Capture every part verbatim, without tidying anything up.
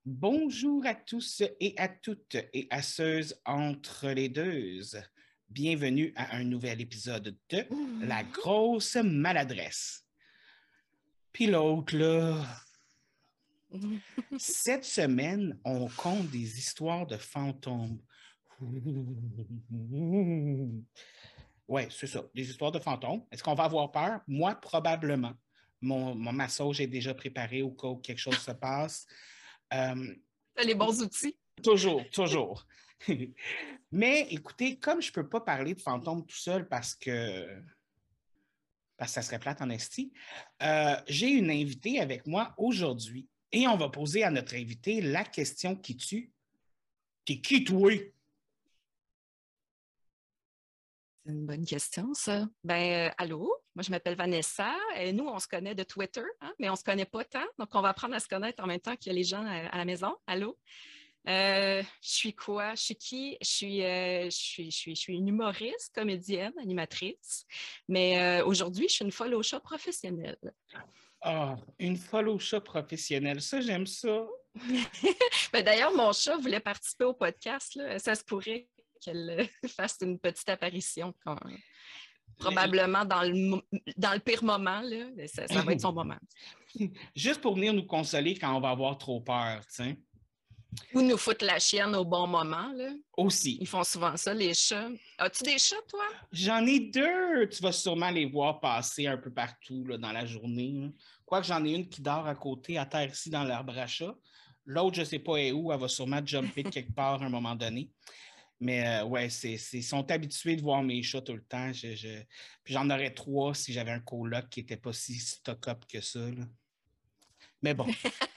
Bonjour à tous et à toutes et à ceux entre les deux. Bienvenue à un nouvel épisode de La grosse maladresse. Puis l'autre, là, cette semaine, on compte des histoires de fantômes. Ouais, c'est ça, des histoires de fantômes. Est-ce qu'on va avoir peur? Moi, probablement. Mon, mon massage est déjà préparé au cas où quelque chose se passe. Euh, T'as les bons outils. Toujours, toujours. Mais écoutez, comme je ne peux pas parler de fantômes tout seul parce que, parce que ça serait plate en esti, euh, j'ai une invitée avec moi aujourd'hui et on va poser à notre invitée la question qui tue. T'es qui, toi? C'est une bonne question, ça. Ben, euh, allô, moi je m'appelle Vanessa et nous, on se connaît de Twitter, hein, mais on se connaît pas tant. Donc, on va apprendre à se connaître en même temps qu'il y a les gens à, à la maison. Allô? Euh, je suis quoi? Je suis qui? Je suis, euh, je suis, je suis, je suis une humoriste, comédienne, animatrice. Mais euh, aujourd'hui, je suis une folle au chat professionnelle. Ah, une folle au chat professionnelle. Ça, j'aime ça. Ben, d'ailleurs, mon chat voulait participer au podcast, là. Ça se pourrait qu'elle euh, fasse une petite apparition quand, probablement dans le, dans le pire moment, là, ça, ça va être son moment. Juste pour venir nous consoler quand on va avoir trop peur, tu sais. Ou nous foutre la chienne au bon moment, là. Aussi. Ils font souvent ça, les chats. As-tu des chats, toi? J'en ai deux. Tu vas sûrement les voir passer un peu partout là, dans la journée. Là. Quoique j'en ai une qui dort à côté, à terre ici dans l'arbre à chat. L'autre, je ne sais pas est où. Elle va sûrement jumper de quelque part à un moment donné. Mais euh, ouais, c'est, c'est, ils sont habitués de voir mes chats tout le temps. Je, je... Puis j'en aurais trois si j'avais un coloc qui n'était pas si stock-up que ça. Là. Mais bon.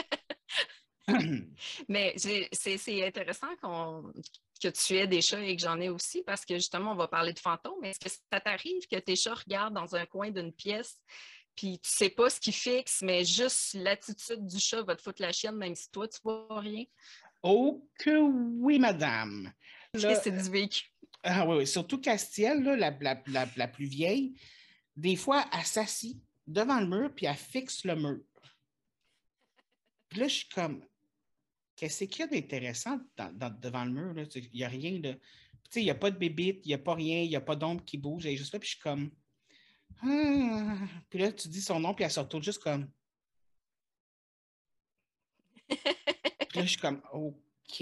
Mais c'est, c'est intéressant qu'on, que tu aies des chats et que j'en ai aussi parce que justement, on va parler de fantômes. Est-ce que ça t'arrive que tes chats regardent dans un coin d'une pièce puis tu sais pas ce qui fixe, mais juste l'attitude du chat va te foutre la chienne même si toi, tu vois rien? Oh que oui, madame. Là, C'est du vécu. ah oui, oui. Surtout Castiel, là, la, la, la, la plus vieille, des fois, elle s'assit devant le mur puis elle fixe le mur. Puis là, je suis comme, qu'est-ce qu'il y a d'intéressant dans, dans, devant le mur? Là? Il n'y a rien de. Tu sais, il n'y a pas de bébite, il n'y a pas rien, il n'y a pas d'ombre qui bouge. Elle est juste là, puis je suis comme. Ah. Puis là, tu dis son nom, puis elle se retourne juste comme. Puis là, je suis comme, OK.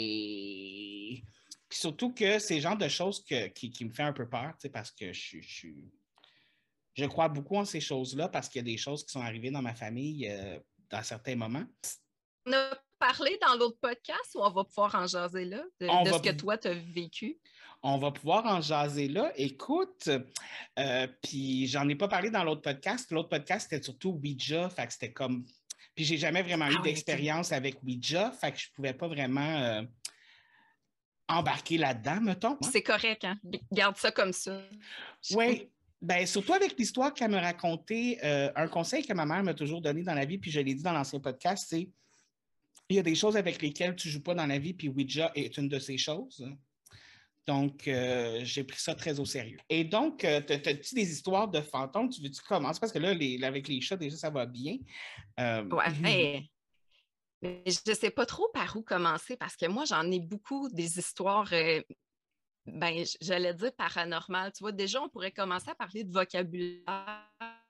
Puis surtout que c'est le genre de choses que, qui, qui me fait un peu peur, tu sais, parce que je, je, je crois beaucoup en ces choses-là, parce qu'il y a des choses qui sont arrivées dans ma famille euh, dans certains moments. On a parlé dans l'autre podcast ou on va pouvoir en jaser là, de, On de va, ce que toi, tu as vécu? on va pouvoir en jaser là. Écoute, euh, puis j'en ai pas parlé dans l'autre podcast. L'autre podcast, c'était surtout Ouija, fait que c'était comme... Puis j'ai jamais vraiment eu Ah oui, OK. d'expérience avec Ouija, fait que je pouvais pas vraiment euh, embarquer là-dedans, mettons. Hein? C'est correct, hein? Garde ça comme ça. Oui, ben, surtout avec l'histoire qu'elle me racontait, euh, un conseil que ma mère m'a toujours donné dans la vie, puis je l'ai dit dans l'ancien podcast, c'est il y a des choses avec lesquelles tu ne joues pas dans la vie, puis Ouija est une de ces choses. Donc, euh, j'ai pris ça très au sérieux. Et donc, euh, t'as-tu des histoires de fantômes? Tu veux-tu commencer? Parce que là, les, avec les chats, déjà, ça va bien. Euh... Ouais. Mais je ne sais pas trop par où commencer parce que moi, j'en ai beaucoup des histoires, euh, ben, j'allais dire paranormales. Tu vois, déjà, on pourrait commencer à parler de vocabulaire.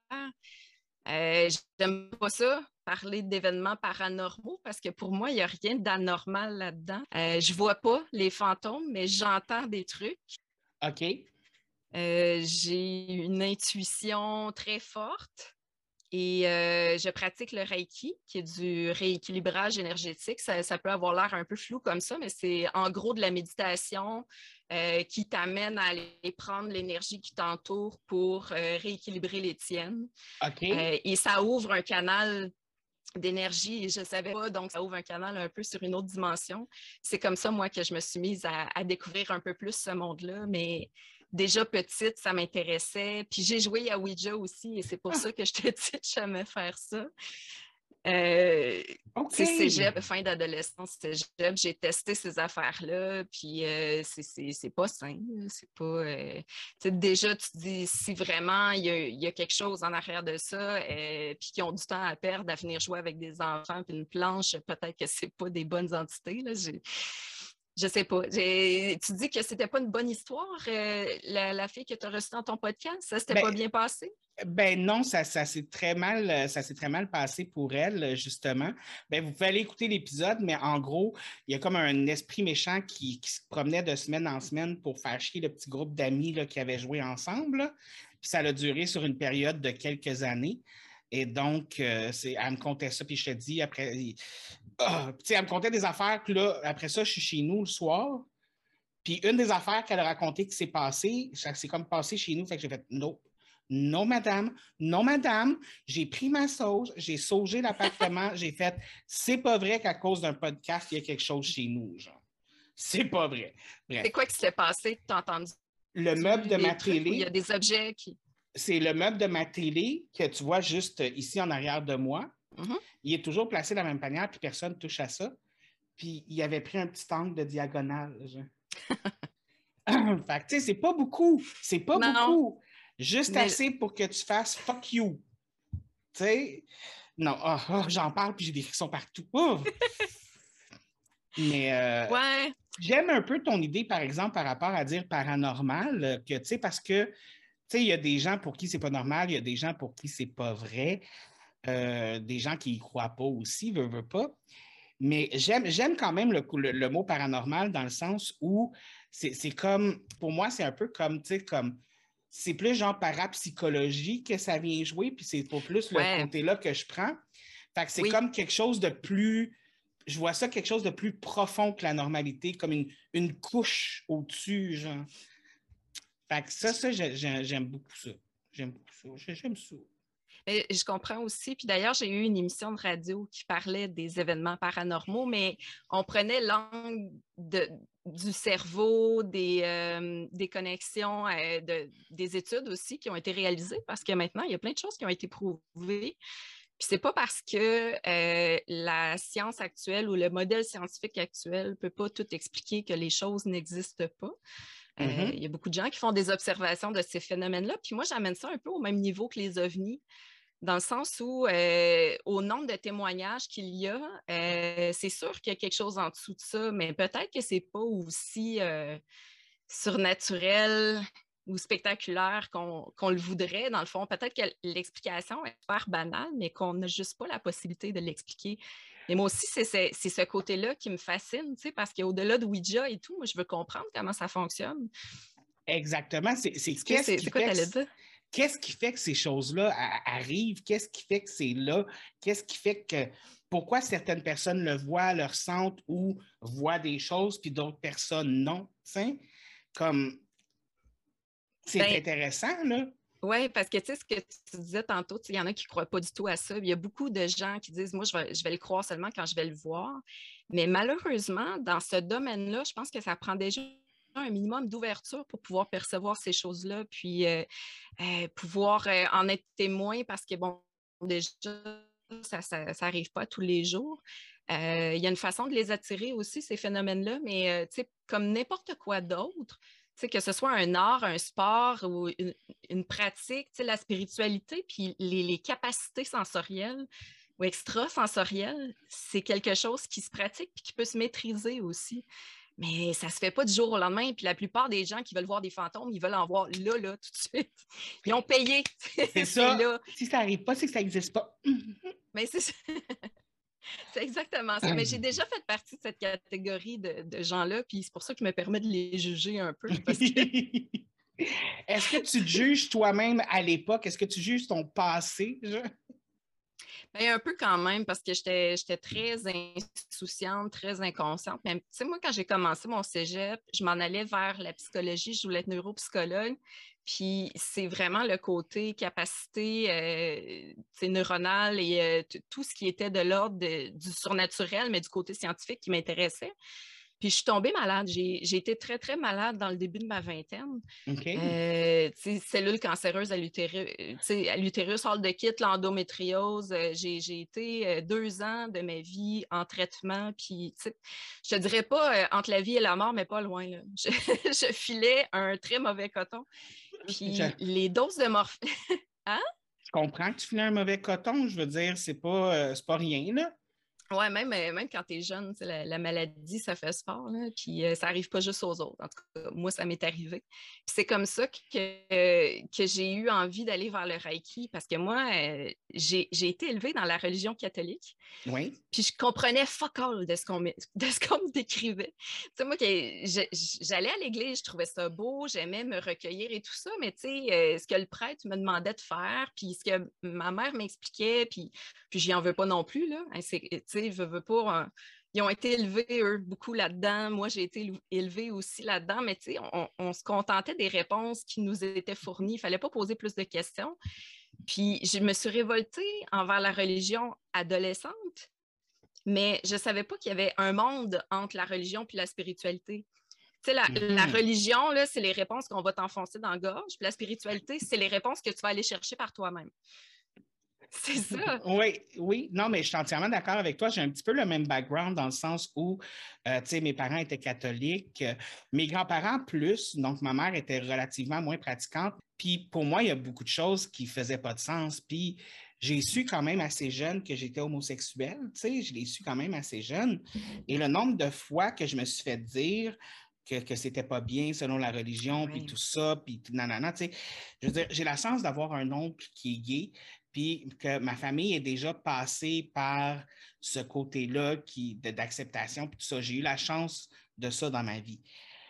Euh, j'aime pas ça, parler d'événements paranormaux, parce que pour moi, il n'y a rien d'anormal là-dedans. Euh, je vois pas les fantômes, mais j'entends des trucs. OK. Euh, j'ai une intuition très forte et euh, je pratique le Reiki, qui est du rééquilibrage énergétique. Ça, ça peut avoir l'air un peu flou comme ça, mais c'est en gros de la méditation euh, qui t'amène à aller prendre l'énergie qui t'entoure pour euh, rééquilibrer les tiennes. OK. Euh, et ça ouvre un canal d'énergie et je ne savais pas, donc ça ouvre un canal un peu sur une autre dimension. C'est comme ça, moi, que je me suis mise à, à découvrir un peu plus ce monde-là, mais déjà petite, ça m'intéressait. Puis j'ai joué à Ouija aussi et c'est pour Ah, ça que je te dis de jamais faire ça. Euh, OK. Cégep, fin d'adolescence, cégep, j'ai testé ces affaires-là, puis euh, c'est, c'est, c'est pas sain, c'est pas... Euh, déjà, tu te dis, si vraiment il y a, y a quelque chose en arrière de ça, euh, puis qu'ils ont du temps à perdre à venir jouer avec des enfants puis une planche, peut-être que c'est pas des bonnes entités, là, j'ai... Je sais pas. J'ai... Tu dis que c'était pas une bonne histoire, euh, la, la fille que tu as reçue dans ton podcast, ça s'était Ben, pas bien passé? Ben non, ça, ça s'est très mal, ça s'est très mal passé pour elle, justement. Ben, vous pouvez aller écouter l'épisode, mais en gros, il y a comme un esprit méchant qui, qui se promenait de semaine en semaine pour faire chier le petit groupe d'amis là, qui avaient joué ensemble, là. Puis ça a duré sur une période de quelques années. Et donc, euh, c'est, elle me contait ça, puis je te dis, après, oh, elle me contait des affaires, puis là, après ça, je suis chez nous le soir. Puis une des affaires qu'elle a racontées qui s'est passée, c'est comme passé chez nous, fait que j'ai fait non. Non, madame, non, madame, j'ai pris ma sauge, j'ai saugé l'appartement, j'ai fait, c'est pas vrai qu'à cause d'un podcast, il y a quelque chose chez nous, genre. C'est pas vrai. Bref. C'est quoi qui s'est passé? Tu as entendu le meuble de ma télé? Il y a télé, des objets qui... c'est le meuble de ma télé que tu vois juste ici en arrière de moi. Mm-hmm. Il est toujours placé de la même manière, puis personne ne touche à ça. Puis il avait pris un petit angle de diagonale, genre. Fait que, tu sais, c'est pas beaucoup. C'est pas non. beaucoup. Juste Mais... assez pour que tu fasses fuck you. Tu sais? Non, oh, oh, j'en parle puis j'ai des frissons partout. Oh! Mais euh, ouais. J'aime un peu ton idée, par exemple, par rapport à dire paranormal, que, tu sais, parce que, tu sais, il y a des gens pour qui c'est pas normal, il y a des gens pour qui c'est pas vrai, euh, des gens qui y croient pas aussi, veut, veut pas. Mais j'aime, j'aime quand même le, le, le mot paranormal dans le sens où c'est, c'est comme, pour moi, c'est un peu comme, tu sais, comme, c'est plus genre parapsychologie que ça vient jouer, puis c'est pour plus ouais. le côté-là que je prends. Fait que c'est oui. comme quelque chose de plus, je vois ça quelque chose de plus profond que la normalité, comme une, une couche au-dessus, genre. Fait que ça, ça, j'aime, j'aime beaucoup ça. J'aime beaucoup ça. J'aime ça. Mais je comprends aussi. Puis d'ailleurs, j'ai eu une émission de radio qui parlait des événements paranormaux, mais on prenait l'angle de, du cerveau, des, euh, des connexions, euh, de, des études aussi qui ont été réalisées, parce que maintenant, il y a plein de choses qui ont été prouvées. Puis c'est pas parce que euh, la science actuelle ou le modèle scientifique actuel ne peut pas tout expliquer que les choses n'existent pas. Il euh, mm-hmm. y a beaucoup de gens qui font des observations de ces phénomènes-là. Puis moi, j'amène ça un peu au même niveau que les ovnis, dans le sens où, euh, au nombre de témoignages qu'il y a, euh, c'est sûr qu'il y a quelque chose en dessous de ça, mais peut-être que c'est pas aussi euh, surnaturel ou spectaculaire qu'on, qu'on le voudrait. Dans le fond, peut-être que l'explication est super banale, mais qu'on n'a juste pas la possibilité de l'expliquer. Et moi aussi, c'est, c'est, c'est ce côté-là qui me fascine, tu sais, parce qu'au-delà de Ouija et tout, moi, je veux comprendre comment ça fonctionne. Exactement. C'est, c'est, qu'est-ce, qu'est-ce c'est, qui c'est quoi fait t'allais dire? Qu'est-ce qui fait que ces choses-là arrivent? Qu'est-ce qui fait que c'est là? Qu'est-ce qui fait que... Pourquoi certaines personnes le voient, le ressentent ou voient des choses, puis d'autres personnes non? T'sais? Comme... C'est ben, intéressant, là. Oui, parce que tu sais, ce que tu disais tantôt, il y en a qui ne croient pas du tout à ça. Il y a beaucoup de gens qui disent, moi, je vais, je vais le croire seulement quand je vais le voir. Mais malheureusement, dans ce domaine-là, je pense que ça prend déjà un minimum d'ouverture pour pouvoir percevoir ces choses-là, puis euh, euh, pouvoir euh, en être témoin parce que, bon, déjà, ça n'arrive pas tous les jours. Euh, il y a une façon de les attirer aussi, ces phénomènes-là, mais euh, tu sais, comme n'importe quoi d'autre, tu sais, que ce soit un art, un sport ou une, une pratique, tu sais, la spiritualité, puis les, les capacités sensorielles ou extrasensorielles, c'est quelque chose qui se pratique puis qui peut se maîtriser aussi. Mais ça ne se fait pas du jour au lendemain. Puis la plupart des gens qui veulent voir des fantômes, ils veulent en voir là, là, tout de suite. Ils ont payé. C'est ça. Là. Si ça n'arrive pas, c'est que ça n'existe pas. Mais c'est ça. C'est exactement ça. Mais j'ai déjà fait partie de cette catégorie de, de gens-là, puis c'est pour ça que je me permets de les juger un peu. Parce que... Est-ce que tu te juges toi-même à l'époque? Est-ce que tu juges ton passé? Je... Bien, un peu quand même, parce que j'étais, j'étais très insouciante, très inconsciente. Mais tu sais, moi, quand j'ai commencé mon cégep, je m'en allais vers la psychologie, je voulais être neuropsychologue. Puis c'est vraiment le côté capacité euh, neuronale et euh, t- tout ce qui était de l'ordre de, du surnaturel, mais du côté scientifique qui m'intéressait. Puis je suis tombée malade. J'ai, j'ai été très, très malade dans le début de ma vingtaine. OK. Euh, cellules cancéreuses à l'utérus, à l'utérus, hors de kit, l'endométriose. Euh, j'ai, j'ai été euh, deux ans de ma vie en traitement. Puis, je te dirais pas euh, entre la vie et la mort, mais pas loin. Là. Je, je filais un très mauvais coton. Puis Je, les doses de morphine. Hein? je comprends que tu filais un mauvais coton. Je veux dire, c'est pas, euh, c'est pas rien, là. Oui, même, même quand tu es jeune, la, la maladie, ça fait sport. Là, puis euh, ça n'arrive pas juste aux autres. En tout cas, moi, ça m'est arrivé. Puis c'est comme ça que, euh, que j'ai eu envie d'aller vers le Reiki parce que moi, euh, j'ai, j'ai été élevée dans la religion catholique. Oui. Puis je comprenais fuck all de ce qu'on me, de ce qu'on me décrivait. Tu sais, moi, que j'allais à l'église, je trouvais ça beau, j'aimais me recueillir et tout ça, mais tu sais, euh, ce que le prêtre me demandait de faire, puis ce que ma mère m'expliquait, puis, puis j'y en veux pas non plus, là. Tu sais, je veux pas... Hein, ils ont été élevés, eux, beaucoup là-dedans. Moi, j'ai été élevée aussi là-dedans, mais tu sais, on, on se contentait des réponses qui nous étaient fournies. Il fallait pas poser plus de questions. Puis je me suis révoltée envers la religion adolescente, mais je ne savais pas qu'il y avait un monde entre la religion et la spiritualité. Tu sais, la, mm-hmm. la religion, là, c'est les réponses qu'on va t'enfoncer dans la gorge, puis la spiritualité, c'est les réponses que tu vas aller chercher par toi-même. C'est ça. Oui, oui. Non, mais je suis entièrement d'accord avec toi. J'ai un petit peu le même background dans le sens où, euh, tu sais, mes parents étaient catholiques, euh, mes grands-parents plus, donc ma mère était relativement moins pratiquante. Puis pour moi, il y a beaucoup de choses qui ne faisaient pas de sens. Puis j'ai su quand même assez jeune que j'étais homosexuel, tu sais, je l'ai su quand même assez jeune. Et le nombre de fois que je me suis fait dire que, que c'était pas bien selon la religion, puis oui. tout ça, puis nanana, tu sais, je veux dire, j'ai la chance d'avoir un oncle qui est gay, puis que ma famille est déjà passée par ce côté-là qui, de, d'acceptation, puis tout ça. J'ai eu la chance de ça dans ma vie.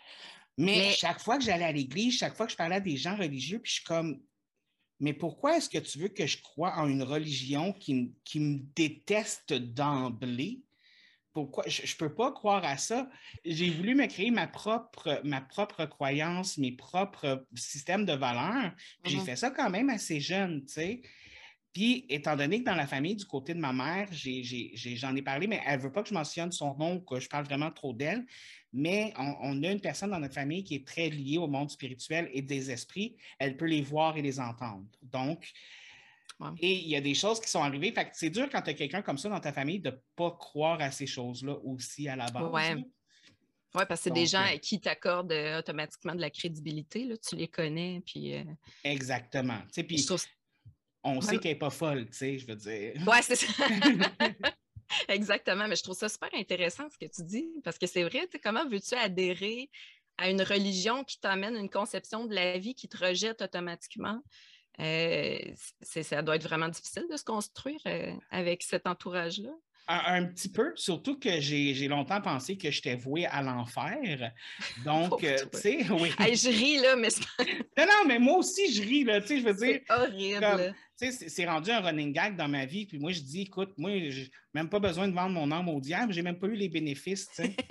Mais, mais chaque fois que j'allais à l'église, chaque fois que je parlais à des gens religieux, puis je suis comme, mais pourquoi est-ce que tu veux que je croie en une religion qui, qui me déteste d'emblée? Pourquoi? Je ne peux pas croire à ça. J'ai voulu me créer ma propre, ma propre croyance, mes propres systèmes de valeurs. Puis mm-hmm. J'ai fait ça quand même assez jeune, tu sais. Puis, étant donné que dans la famille, du côté de ma mère, j'ai, j'ai, j'ai, j'en ai parlé, mais elle ne veut pas que je mentionne son nom, que je parle vraiment trop d'elle, mais on, on a une personne dans notre famille qui est très liée au monde spirituel et des esprits. Elle peut les voir et les entendre. Donc, ouais. Et il y a des choses qui sont arrivées. Fait que c'est dur quand tu as quelqu'un comme ça dans ta famille de ne pas croire à ces choses-là aussi à la base. Ouais. Oui, parce que c'est Donc, des gens à qui t'accordent euh, automatiquement de la crédibilité. Là, tu les connais. Puis, euh... Exactement. Tu sais, puis trouve... on ouais. sait qu'elle n'est pas folle, tu sais, je veux dire. Oui, c'est ça. Exactement. Mais je trouve ça super intéressant ce que tu dis. Parce que c'est vrai, comment veux-tu adhérer à une religion qui t'amène une conception de la vie qui te rejette automatiquement? Euh, c'est, ça doit être vraiment difficile de se construire euh, avec cet entourage-là. Un, un petit peu, surtout que j'ai, j'ai longtemps pensé que j'étais vouée à l'enfer. Donc, euh, tu sais, oui. Hey, je ris, là, mais c'est pas... Non, non, mais moi aussi, je ris, là, tu sais, je veux dire... C'est horrible. Comme, tu sais, c'est, c'est rendu un running gag dans ma vie, puis moi, je dis, écoute, moi, j'ai même pas besoin de vendre mon âme au diable, j'ai même pas eu les bénéfices, tu sais.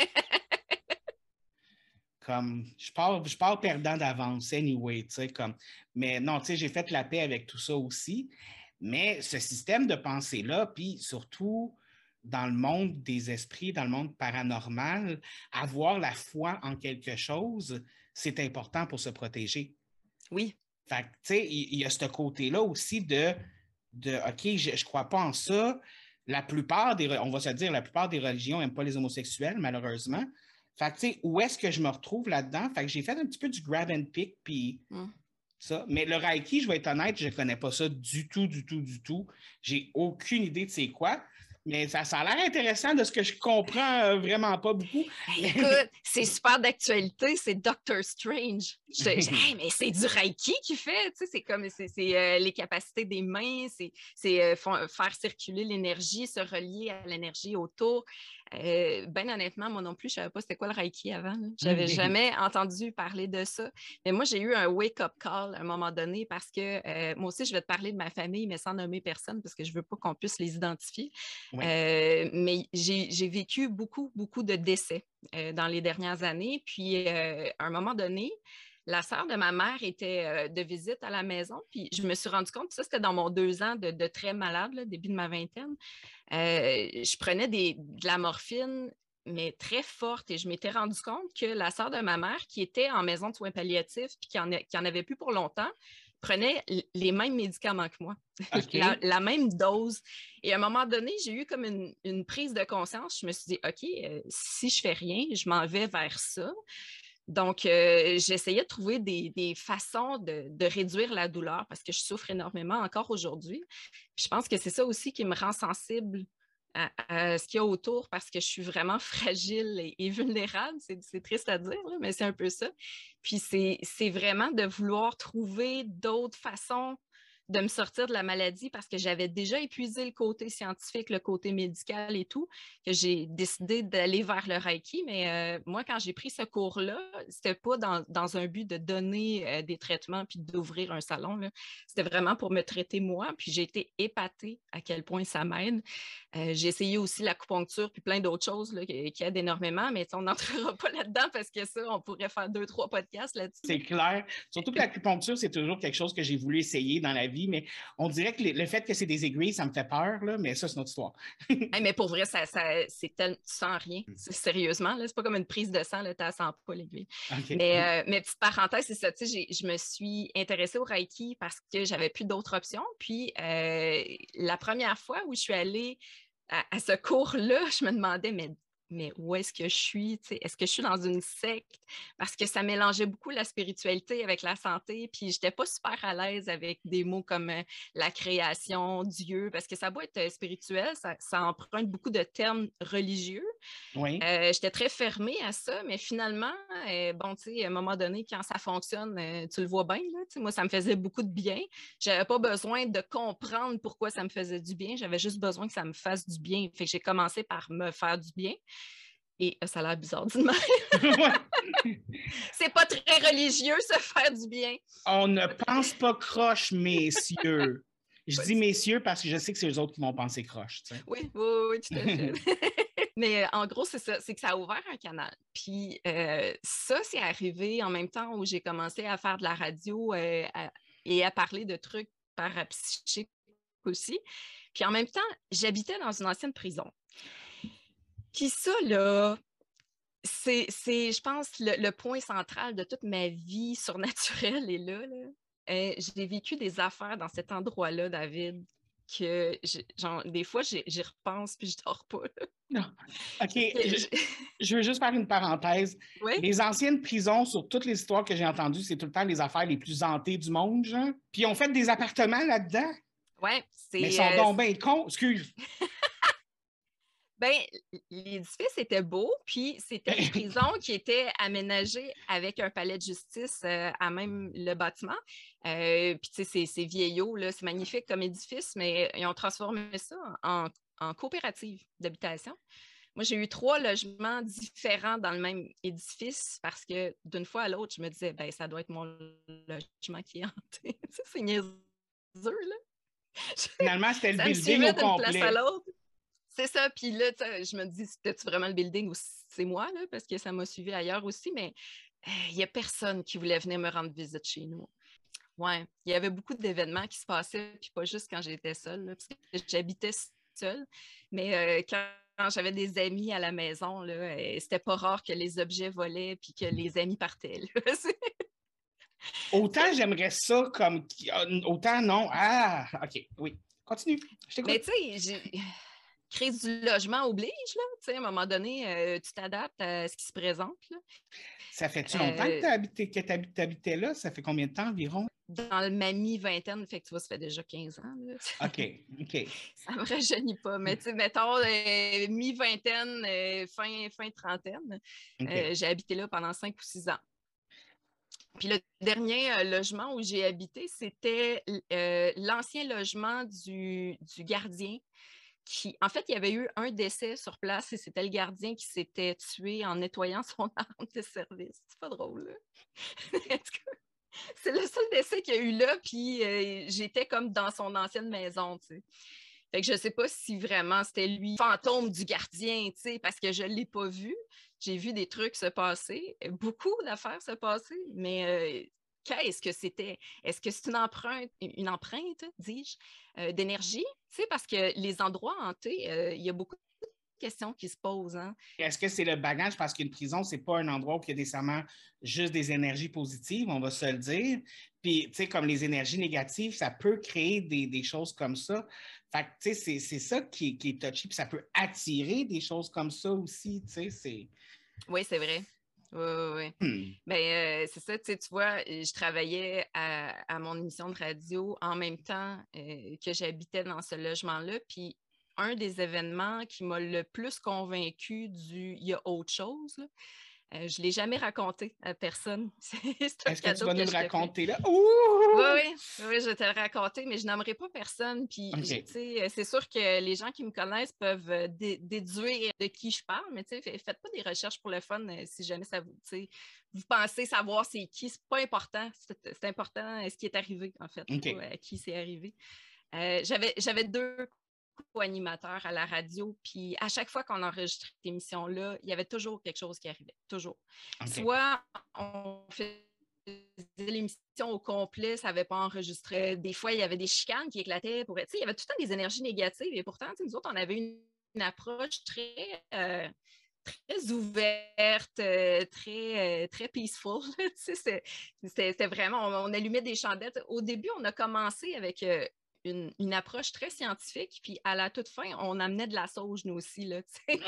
Comme, je pars, je pars perdant d'avance, anyway, tu sais, comme... Mais non, tu sais, j'ai fait la paix avec tout ça aussi. Mais ce système de pensée-là, puis surtout... dans le monde des esprits, dans le monde paranormal, avoir la foi en quelque chose, c'est important pour se protéger. Oui. Fait que, tu sais, il, il y a ce côté-là aussi de, de OK, je ne crois pas en ça. La plupart des, on va se dire, la plupart des religions n'aiment pas les homosexuels, malheureusement. Fait que, tu sais, où est-ce que je me retrouve là-dedans? Fait que j'ai fait un petit peu du grab and pick, puis... Mm. Ça. Mais le Reiki, je vais être honnête, je ne connais pas ça du tout, du tout, du tout. J'ai aucune idée de c'est quoi. Mais ça, ça a l'air intéressant de ce que je comprends euh, vraiment pas beaucoup. Écoute, c'est super d'actualité, c'est Doctor Strange. Je, je, hey, mais c'est du Reiki qu'il fait, tu sais, c'est comme c'est, c'est euh, les capacités des mains, c'est, c'est euh, faire circuler l'énergie, se relier à l'énergie autour. Euh, ben honnêtement, moi non plus, je ne savais pas c'était quoi le Reiki avant. Je n'avais jamais entendu parler de ça. Mais moi, j'ai eu un wake-up call à un moment donné parce que euh, moi aussi, je vais te parler de ma famille, mais sans nommer personne parce que je ne veux pas qu'on puisse les identifier. Oui. Euh, mais j'ai, j'ai vécu beaucoup, beaucoup de décès euh, dans les dernières années. Puis, euh, à un moment donné, la sœur de ma mère était euh, de visite à la maison, puis je me suis rendu compte, ça c'était dans mon deux ans de, de très malade, là, début de ma vingtaine, euh, je prenais des, de la morphine mais très forte. Et je m'étais rendu compte que la sœur de ma mère, qui était en maison de soins palliatifs puis qui en, a, qui en avait plus pour longtemps, prenait les mêmes médicaments que moi, OK. la, la même dose. Et à un moment donné, j'ai eu comme une, une prise de conscience. Je me suis dit, OK, euh, si je fais rien, je m'en vais vers ça. Donc, euh, j'essayais de trouver des, des façons de, de réduire la douleur parce que je souffre énormément encore aujourd'hui. Puis je pense que c'est ça aussi qui me rend sensible à, à ce qu'il y a autour parce que je suis vraiment fragile et, et vulnérable. C'est, c'est triste à dire, là, mais c'est un peu ça. Puis c'est, c'est vraiment de vouloir trouver d'autres façons de me sortir de la maladie parce que j'avais déjà épuisé le côté scientifique, le côté médical et tout, que j'ai décidé d'aller vers le Reiki. Mais euh, moi, quand j'ai pris ce cours-là, c'était pas dans, dans un but de donner euh, des traitements puis d'ouvrir un salon, là. C'était vraiment pour me traiter moi. Puis j'ai été épatée à quel point ça m'aide. Euh, j'ai essayé aussi l'acupuncture puis plein d'autres choses là, qui, qui aident énormément, mais on n'entrera pas là-dedans parce que ça, on pourrait faire deux, trois podcasts là-dessus. C'est clair. Surtout que l'acupuncture, c'est toujours quelque chose que j'ai voulu essayer dans la vie, mais on dirait que le, le fait que c'est des aiguilles, ça me fait peur, là, mais ça, c'est notre histoire. Hey, mais pour vrai, ça, ça, c'est tel... tu sens rien. C'est, sérieusement, là, c'est pas comme une prise de sang, tu ne sens pas l'aiguille. Okay. Mais, euh, mais petite parenthèse, c'est ça, tu sais, je me suis intéressée au Reiki parce que j'avais plus d'autres options. Puis euh, la première fois où je suis allée à, à ce cours-là, je me demandais, mais mais où est-ce que je suis? T'sais, est-ce que je suis dans une secte? Parce que ça mélangeait beaucoup la spiritualité avec la santé, puis je n'étais pas super à l'aise avec des mots comme euh, la création, Dieu, parce que ça doit être euh, spirituel, ça, ça emprunte beaucoup de termes religieux. Oui. Euh, j'étais très fermée à ça, mais finalement, euh, bon, tu sais, à un moment donné, quand ça fonctionne, euh, tu le vois bien, là, moi, ça me faisait beaucoup de bien. Je n'avais pas besoin de comprendre pourquoi ça me faisait du bien, j'avais juste besoin que ça me fasse du bien. Fait que j'ai commencé par me faire du bien. Et ça a l'air bizarre d'une manière. C'est pas très religieux, se faire du bien. On ne pense pas croche, messieurs. Je dis messieurs parce que je sais que c'est eux autres qui vont penser croche. Tu sais. Oui, oui, oui, tout à fait. Mais en gros, c'est ça, c'est que ça a ouvert un canal. Puis euh, ça, c'est arrivé en même temps où j'ai commencé à faire de la radio euh, à, et à parler de trucs parapsychiques aussi. Puis en même temps, j'habitais dans une ancienne prison. Puis ça, là, c'est, c'est je pense, le, le point central de toute ma vie surnaturelle est là. là. Euh, j'ai vécu des affaires dans cet endroit-là, David, que genre, des fois, j'y, j'y repense puis je dors pas. Là. Non. OK. Je, je veux juste faire une parenthèse. Oui? Les anciennes prisons, sur toutes les histoires que j'ai entendues, c'est tout le temps les affaires les plus hantées du monde, genre. Puis on fait des appartements là-dedans. Oui, c'est... Mais ils sont euh, donc bien cons. Excuse. Bien, l'édifice était beau, puis c'était une prison qui était aménagée avec un palais de justice euh, à même le bâtiment. Euh, puis, tu sais, c'est, c'est vieillot, là, c'est magnifique comme édifice, mais ils ont transformé ça en, en coopérative d'habitation. Moi, j'ai eu trois logements différents dans le même édifice parce que d'une fois à l'autre, je me disais, ben ça doit être mon logement qui est hanté. C'est niaiseux, là. Finalement, c'était le building au complet. Place à l'autre. C'est ça. Puis là, je me dis, c'était-tu vraiment le building ou c'est moi, là, parce que ça m'a suivi ailleurs aussi, mais il euh, n'y a personne qui voulait venir me rendre visite chez nous. Ouais, il y avait beaucoup d'événements qui se passaient, puis pas juste quand j'étais seule, là, parce que j'habitais seule, mais euh, quand, quand j'avais des amis à la maison, là, euh, c'était pas rare que les objets volaient puis que les amis partaient. Là. Autant j'aimerais ça comme... Autant non. Ah, OK, oui. Continue, je t'écoute. Mais tu sais, j'ai... crise du logement oblige, là. Tu sais, à un moment donné, euh, tu t'adaptes à ce qui se présente, là. Ça fait-tu longtemps euh, que tu habité, que habitais là? Ça fait combien de temps environ? Dans ma mi-vingtaine, fait que tu vois, ça fait déjà quinze ans. Là. OK, OK. Ça me rajeunit pas. Mais tu sais, mettons, euh, mi-vingtaine, euh, fin, fin trentaine, okay. euh, j'ai habité là pendant cinq ou six ans. Puis le dernier euh, logement où j'ai habité, c'était euh, l'ancien logement du, du gardien. Qui, en fait, il y avait eu un décès sur place et c'était le gardien qui s'était tué en nettoyant son arme de service. C'est pas drôle, là. C'est le seul décès qu'il y a eu là, puis euh, j'étais comme dans son ancienne maison, tu sais. Fait que je sais pas si vraiment c'était lui, fantôme du gardien, tu sais, parce que je l'ai pas vu. J'ai vu des trucs se passer, beaucoup d'affaires se passer, mais euh, qu'est-ce que c'était? Est-ce que c'est une empreinte, une empreinte, dis-je, euh, d'énergie? Tu sais, parce que les endroits hantés, euh, il y a beaucoup questions qui se posent. Hein. Est-ce que c'est le bagage? Parce qu'une prison, c'est pas un endroit où il y a nécessairement juste des énergies positives, on va se le dire. Puis, tu sais, comme les énergies négatives, ça peut créer des, des choses comme ça. Fait que, tu sais, c'est, c'est ça qui, qui est touchy. Puis ça peut attirer des choses comme ça aussi, tu sais, c'est... Oui, c'est vrai. Oui, oui, oui. Hmm. Bien, euh, c'est ça, tu sais, tu vois, je travaillais à, à mon émission de radio en même temps euh, que j'habitais dans ce logement-là. Puis, un des événements qui m'a le plus convaincue du « il y a autre chose », là, euh, je ne l'ai jamais raconté à personne. C'est un Est-ce que tu cadeau vas que nous le je te fais. raconter là? Oui, Ouh! oui, oui, je vais te le raconter, mais je n'aimerais pas personne. Puis, OK. tu sais, c'est sûr que les gens qui me connaissent peuvent euh, dé- déduire de qui je parle, mais tu sais, faites pas des recherches pour le fun euh, si jamais ça vous, tu sais, vous pensez savoir c'est qui. C'est pas important. C'est, c'est important euh, ce qui est arrivé, en fait, OK. pas à qui c'est arrivé. Euh, j'avais, j'avais deux co-animateurs à la radio, puis à chaque fois qu'on enregistrait cette émission-là, il y avait toujours quelque chose qui arrivait, toujours. OK. Soit on faisait l'émission au complet, ça n'avait pas enregistré. Des fois, il y avait des chicanes qui éclataient. Pour... Il y avait tout le temps des énergies négatives, et pourtant, nous autres, on avait une, une approche très... Euh, très ouverte, euh, très, euh, très peaceful. c'était, c'était vraiment, on, on allumait des chandelles. Au début, on a commencé avec euh, une, une approche très scientifique, puis à la toute fin, on amenait de la sauge, nous aussi. Là,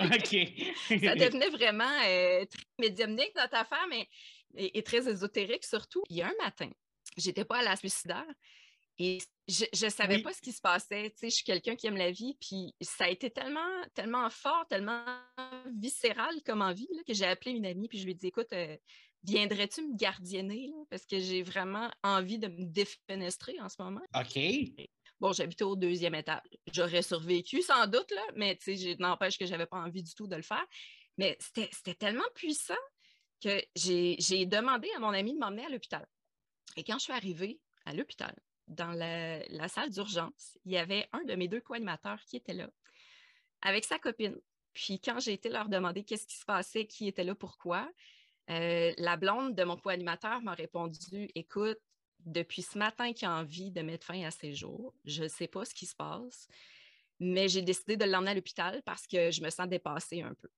OK. ça devenait vraiment euh, très médiumnique, notre affaire, mais et, et très ésotérique surtout. Il y a un matin, j'étais pas à la suicidaire, et je ne savais Oui. pas ce qui se passait. Tu sais, je suis quelqu'un qui aime la vie, puis ça a été tellement, tellement fort, tellement viscéral comme envie là, que j'ai appelé une amie, puis je lui ai dit, écoute, euh, viendrais-tu me gardienner? Là, parce que j'ai vraiment envie de me défenestrer en ce moment. OK. Bon, j'habitais au deuxième étage. J'aurais survécu sans doute, là, mais tu sais, n'empêche que je n'avais pas envie du tout de le faire. Mais c'était, c'était tellement puissant que j'ai, j'ai demandé à mon ami de m'emmener à l'hôpital. Et quand je suis arrivée à l'hôpital, dans la, la salle d'urgence, il y avait un de mes deux co-animateurs qui était là, avec sa copine. Puis quand j'ai été leur demander qu'est-ce qui se passait, qui était là, pourquoi, euh, la blonde de mon co-animateur m'a répondu, écoute, depuis ce matin qu'il a envie de mettre fin à ses jours, je ne sais pas ce qui se passe, mais j'ai décidé de l'emmener à l'hôpital parce que je me sens dépassée un peu.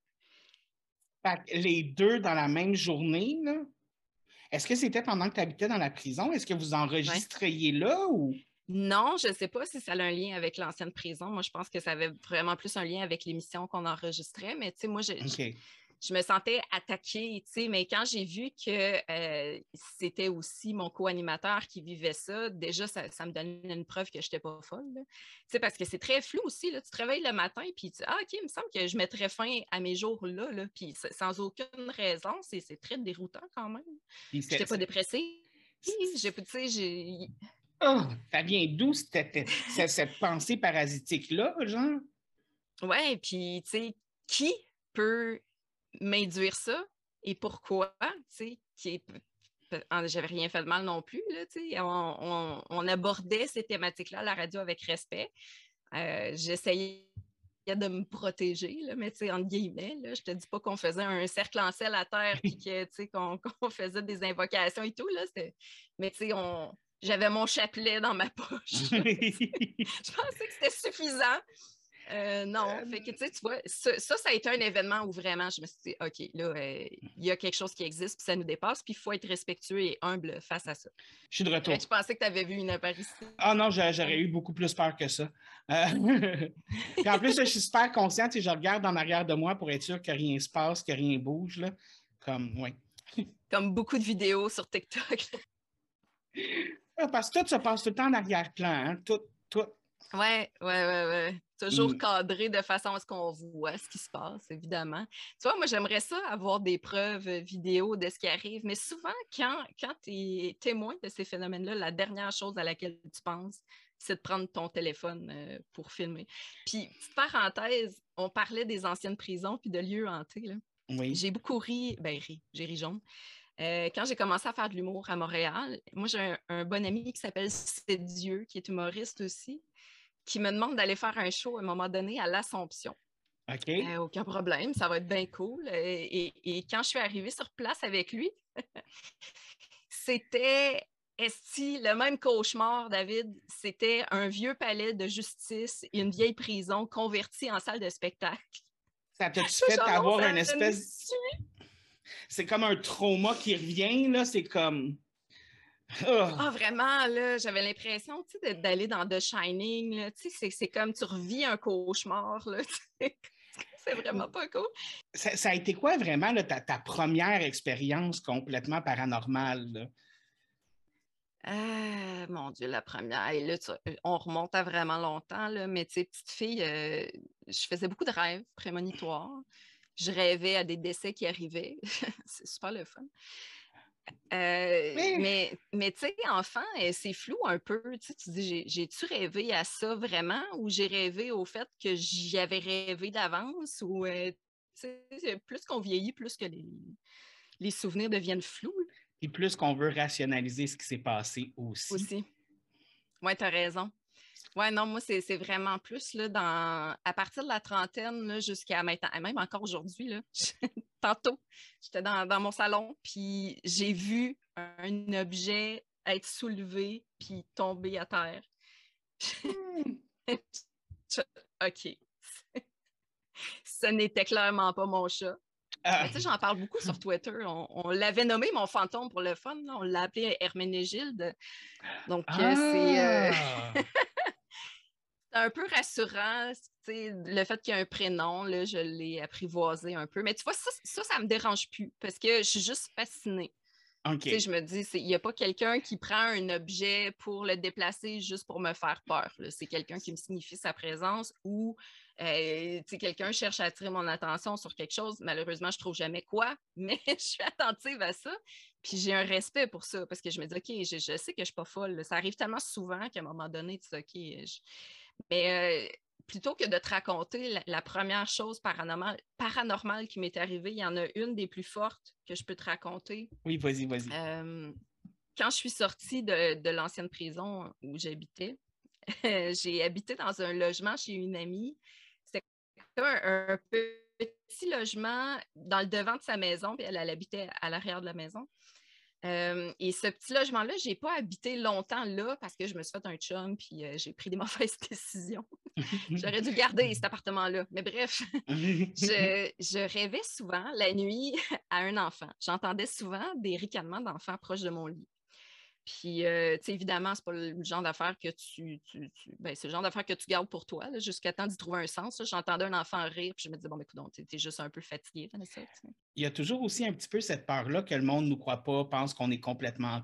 Fait que les deux dans la même journée, là? Est-ce que c'était pendant que tu habitais dans la prison? Est-ce que vous Ouais. enregistriez là ou? Non, je ne sais pas si ça a un lien avec l'ancienne prison. Moi, je pense que ça avait vraiment plus un lien avec l'émission qu'on enregistrait. Mais tu sais, moi, je, OK. je, je me sentais attaquée, tu sais. Mais quand j'ai vu que euh, c'était aussi mon co-animateur qui vivait ça, déjà, ça, ça me donnait une preuve que je n'étais pas folle. Tu sais, parce que c'est très flou aussi. Là. Tu te réveilles le matin, puis tu dis, ah, OK, il me semble que je mettrais fin à mes jours là, là. Puis sans aucune raison, c'est, c'est très déroutant quand même. Je n'étais pas dépressée. J'ai, tu sais, j'ai... Oh, ça vient d'où cette, cette, cette pensée parasitique-là, genre? Ouais, puis, tu sais, qui peut m'induire ça et pourquoi, tu sais, qui est... J'avais rien fait de mal non plus, là, tu sais. On, on, on abordait ces thématiques-là à la radio avec respect. Euh, j'essayais de me protéger, là, mais tu sais, entre guillemets, là, je te dis pas qu'on faisait un cercle en sel à terre puis que, tu sais, qu'on, qu'on faisait des invocations et tout, là, mais tu sais, on... j'avais mon chapelet dans ma poche. Je pensais que c'était suffisant. Euh, non, fait que tu sais, tu vois, ça, ça, ça a été un événement où vraiment je me suis dit, OK, là, il euh, y a quelque chose qui existe, puis ça nous dépasse, puis il faut être respectueux et humble face à ça. Je suis de retour. Je pensais que tu avais vu une apparition. Ah non, j'aurais eu beaucoup plus peur que ça. Euh... puis en plus, je suis super consciente et je regarde en arrière de moi pour être sûr que rien ne se passe, que rien bouge. Là. Comme, oui. Comme beaucoup de vidéos sur TikTok. Parce que tout se passe tout le temps en arrière-plan. Hein? Tout, tout. Ouais, ouais, ouais, ouais. Toujours Mm. cadré de façon à ce qu'on voit ce qui se passe, évidemment. Tu vois, moi, j'aimerais ça avoir des preuves vidéo de ce qui arrive, mais souvent, quand, quand tu es témoin de ces phénomènes-là, la dernière chose à laquelle tu penses, c'est de prendre ton téléphone euh, pour filmer. Puis, petite parenthèse, on parlait des anciennes prisons puis de lieux hantés. Là. Oui. J'ai beaucoup ri, ben ri, j'ai ri jaune. Euh, quand j'ai commencé à faire de l'humour à Montréal, moi, j'ai un, un bon ami qui s'appelle C'est Dieu, qui est humoriste aussi, qui me demande d'aller faire un show à un moment donné à l'Assomption. OK. Euh, aucun problème, ça va être bien cool. Et, et, et quand je suis arrivée sur place avec lui, c'était esti, le même cauchemar, David. C'était un vieux palais de justice et une vieille prison convertie en salle de spectacle. Ça t'a-tu fait Genre, non, avoir ça une me espèce... suit. C'est comme un trauma qui revient, là. C'est comme... Oh. Ah, vraiment, là, j'avais l'impression, tu sais, d'aller dans The Shining, là, tu sais, c'est, c'est comme tu revis un cauchemar, là, c'est vraiment pas cool. Ça, ça a été quoi, vraiment, là, ta, ta première expérience complètement paranormale, là? Euh, mon Dieu, la première. Et là, tu- on remonte à vraiment longtemps, là, mais tu sais, petite fille, euh, je faisais beaucoup de rêves prémonitoires. Je rêvais à des décès qui arrivaient. C'est super le fun. Euh, Mais... mais mais tu sais, enfant, euh, c'est flou un peu. Tu sais, tu dis, j'ai- j'ai-tu rêvé à ça vraiment ou j'ai rêvé au fait que j'y avais rêvé d'avance ou euh, tu sais, plus qu'on vieillit, plus que les, les souvenirs deviennent flous là, Et plus qu'on veut rationaliser ce qui s'est passé aussi. aussi. Ouais, t'as raison. Ouais, non, moi, c'est c'est vraiment plus là, dans, à partir de la trentaine là, jusqu'à maintenant, et même encore aujourd'hui, là, tantôt, j'étais dans, dans mon salon, puis j'ai vu un objet être soulevé puis tomber à terre. Hmm. Je- OK. Ce n'était clairement pas mon chat. Ah. Mais tu sais, j'en parle beaucoup sur Twitter. On, on l'avait nommé mon fantôme pour le fun. Là. On l'a appelé Herménégilde. Donc, euh, c'est euh, Ah. c'est un peu rassurant. Tu sais, le fait qu'il y ait un prénom, là, je l'ai apprivoisé un peu. Mais tu vois, ça, ça, ça me dérange plus parce que je suis juste fascinée. OK. Tu sais, je me dis, c'est- il n'y a pas quelqu'un qui prend un objet pour le déplacer juste pour me faire peur. là. C'est quelqu'un qui me signifie sa présence ou euh, tu sais, quelqu'un cherche à attirer mon attention sur quelque chose. Malheureusement, je ne trouve jamais quoi, mais je suis attentive à ça. Puis j'ai un respect pour ça parce que je me dis, OK, je, je sais que je ne suis pas folle. là. Ça arrive tellement souvent qu'à un moment donné, tu dis, OK, je- mais euh, plutôt que de te raconter la, la première chose paranormale, paranormale qui m'est arrivée, il y en a une des plus fortes que je peux te raconter. Oui, vas-y, vas-y. Euh, quand je suis sortie de, de l'ancienne prison où j'habitais, j'ai habité dans un logement chez une amie. C'était un, un petit logement dans le devant de sa maison, puis elle, elle habitait à l'arrière de la maison. Euh, et ce petit logement-là, je n'ai pas habité longtemps là parce que je me suis fait un chum puis euh, j'ai pris des mauvaises décisions. J'aurais dû garder cet appartement-là. Mais bref, je, je rêvais souvent la nuit à un enfant. J'entendais souvent des ricanements d'enfants proches de mon lit. Puis, euh, tu sais, évidemment, c'est pas le genre d'affaire que tu. tu, tu ben, c'est le genre d'affaire que tu gardes pour toi, là, jusqu'à temps d'y trouver un sens. là. J'entendais un enfant rire, puis je me disais, bon, ben, écoute, t'es, t'es juste un peu fatigué, Vanessa. tu sais. Il y a toujours aussi un petit peu cette peur-là que le monde ne nous croit pas, pense qu'on est complètement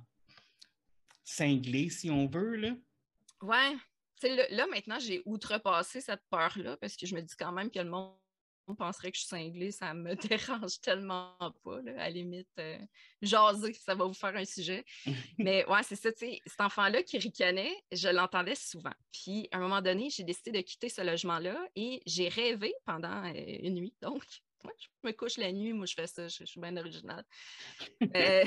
cinglé, si on veut, là. Ouais. Tu sais, là, là, maintenant, j'ai outrepassé cette peur-là parce que je me dis quand même que le monde penserait que je suis cinglée. Ça me dérange tellement pas, là, à la limite. euh, jaser, ça va vous faire un sujet. Mais ouais, c'est ça, tu sais, cet enfant-là qui ricanait, je l'entendais souvent. Puis, à un moment donné, j'ai décidé de quitter ce logement-là et j'ai rêvé pendant euh, une nuit. Donc, ouais, je me couche la nuit, moi, je fais ça, je, je suis bien originale. Euh,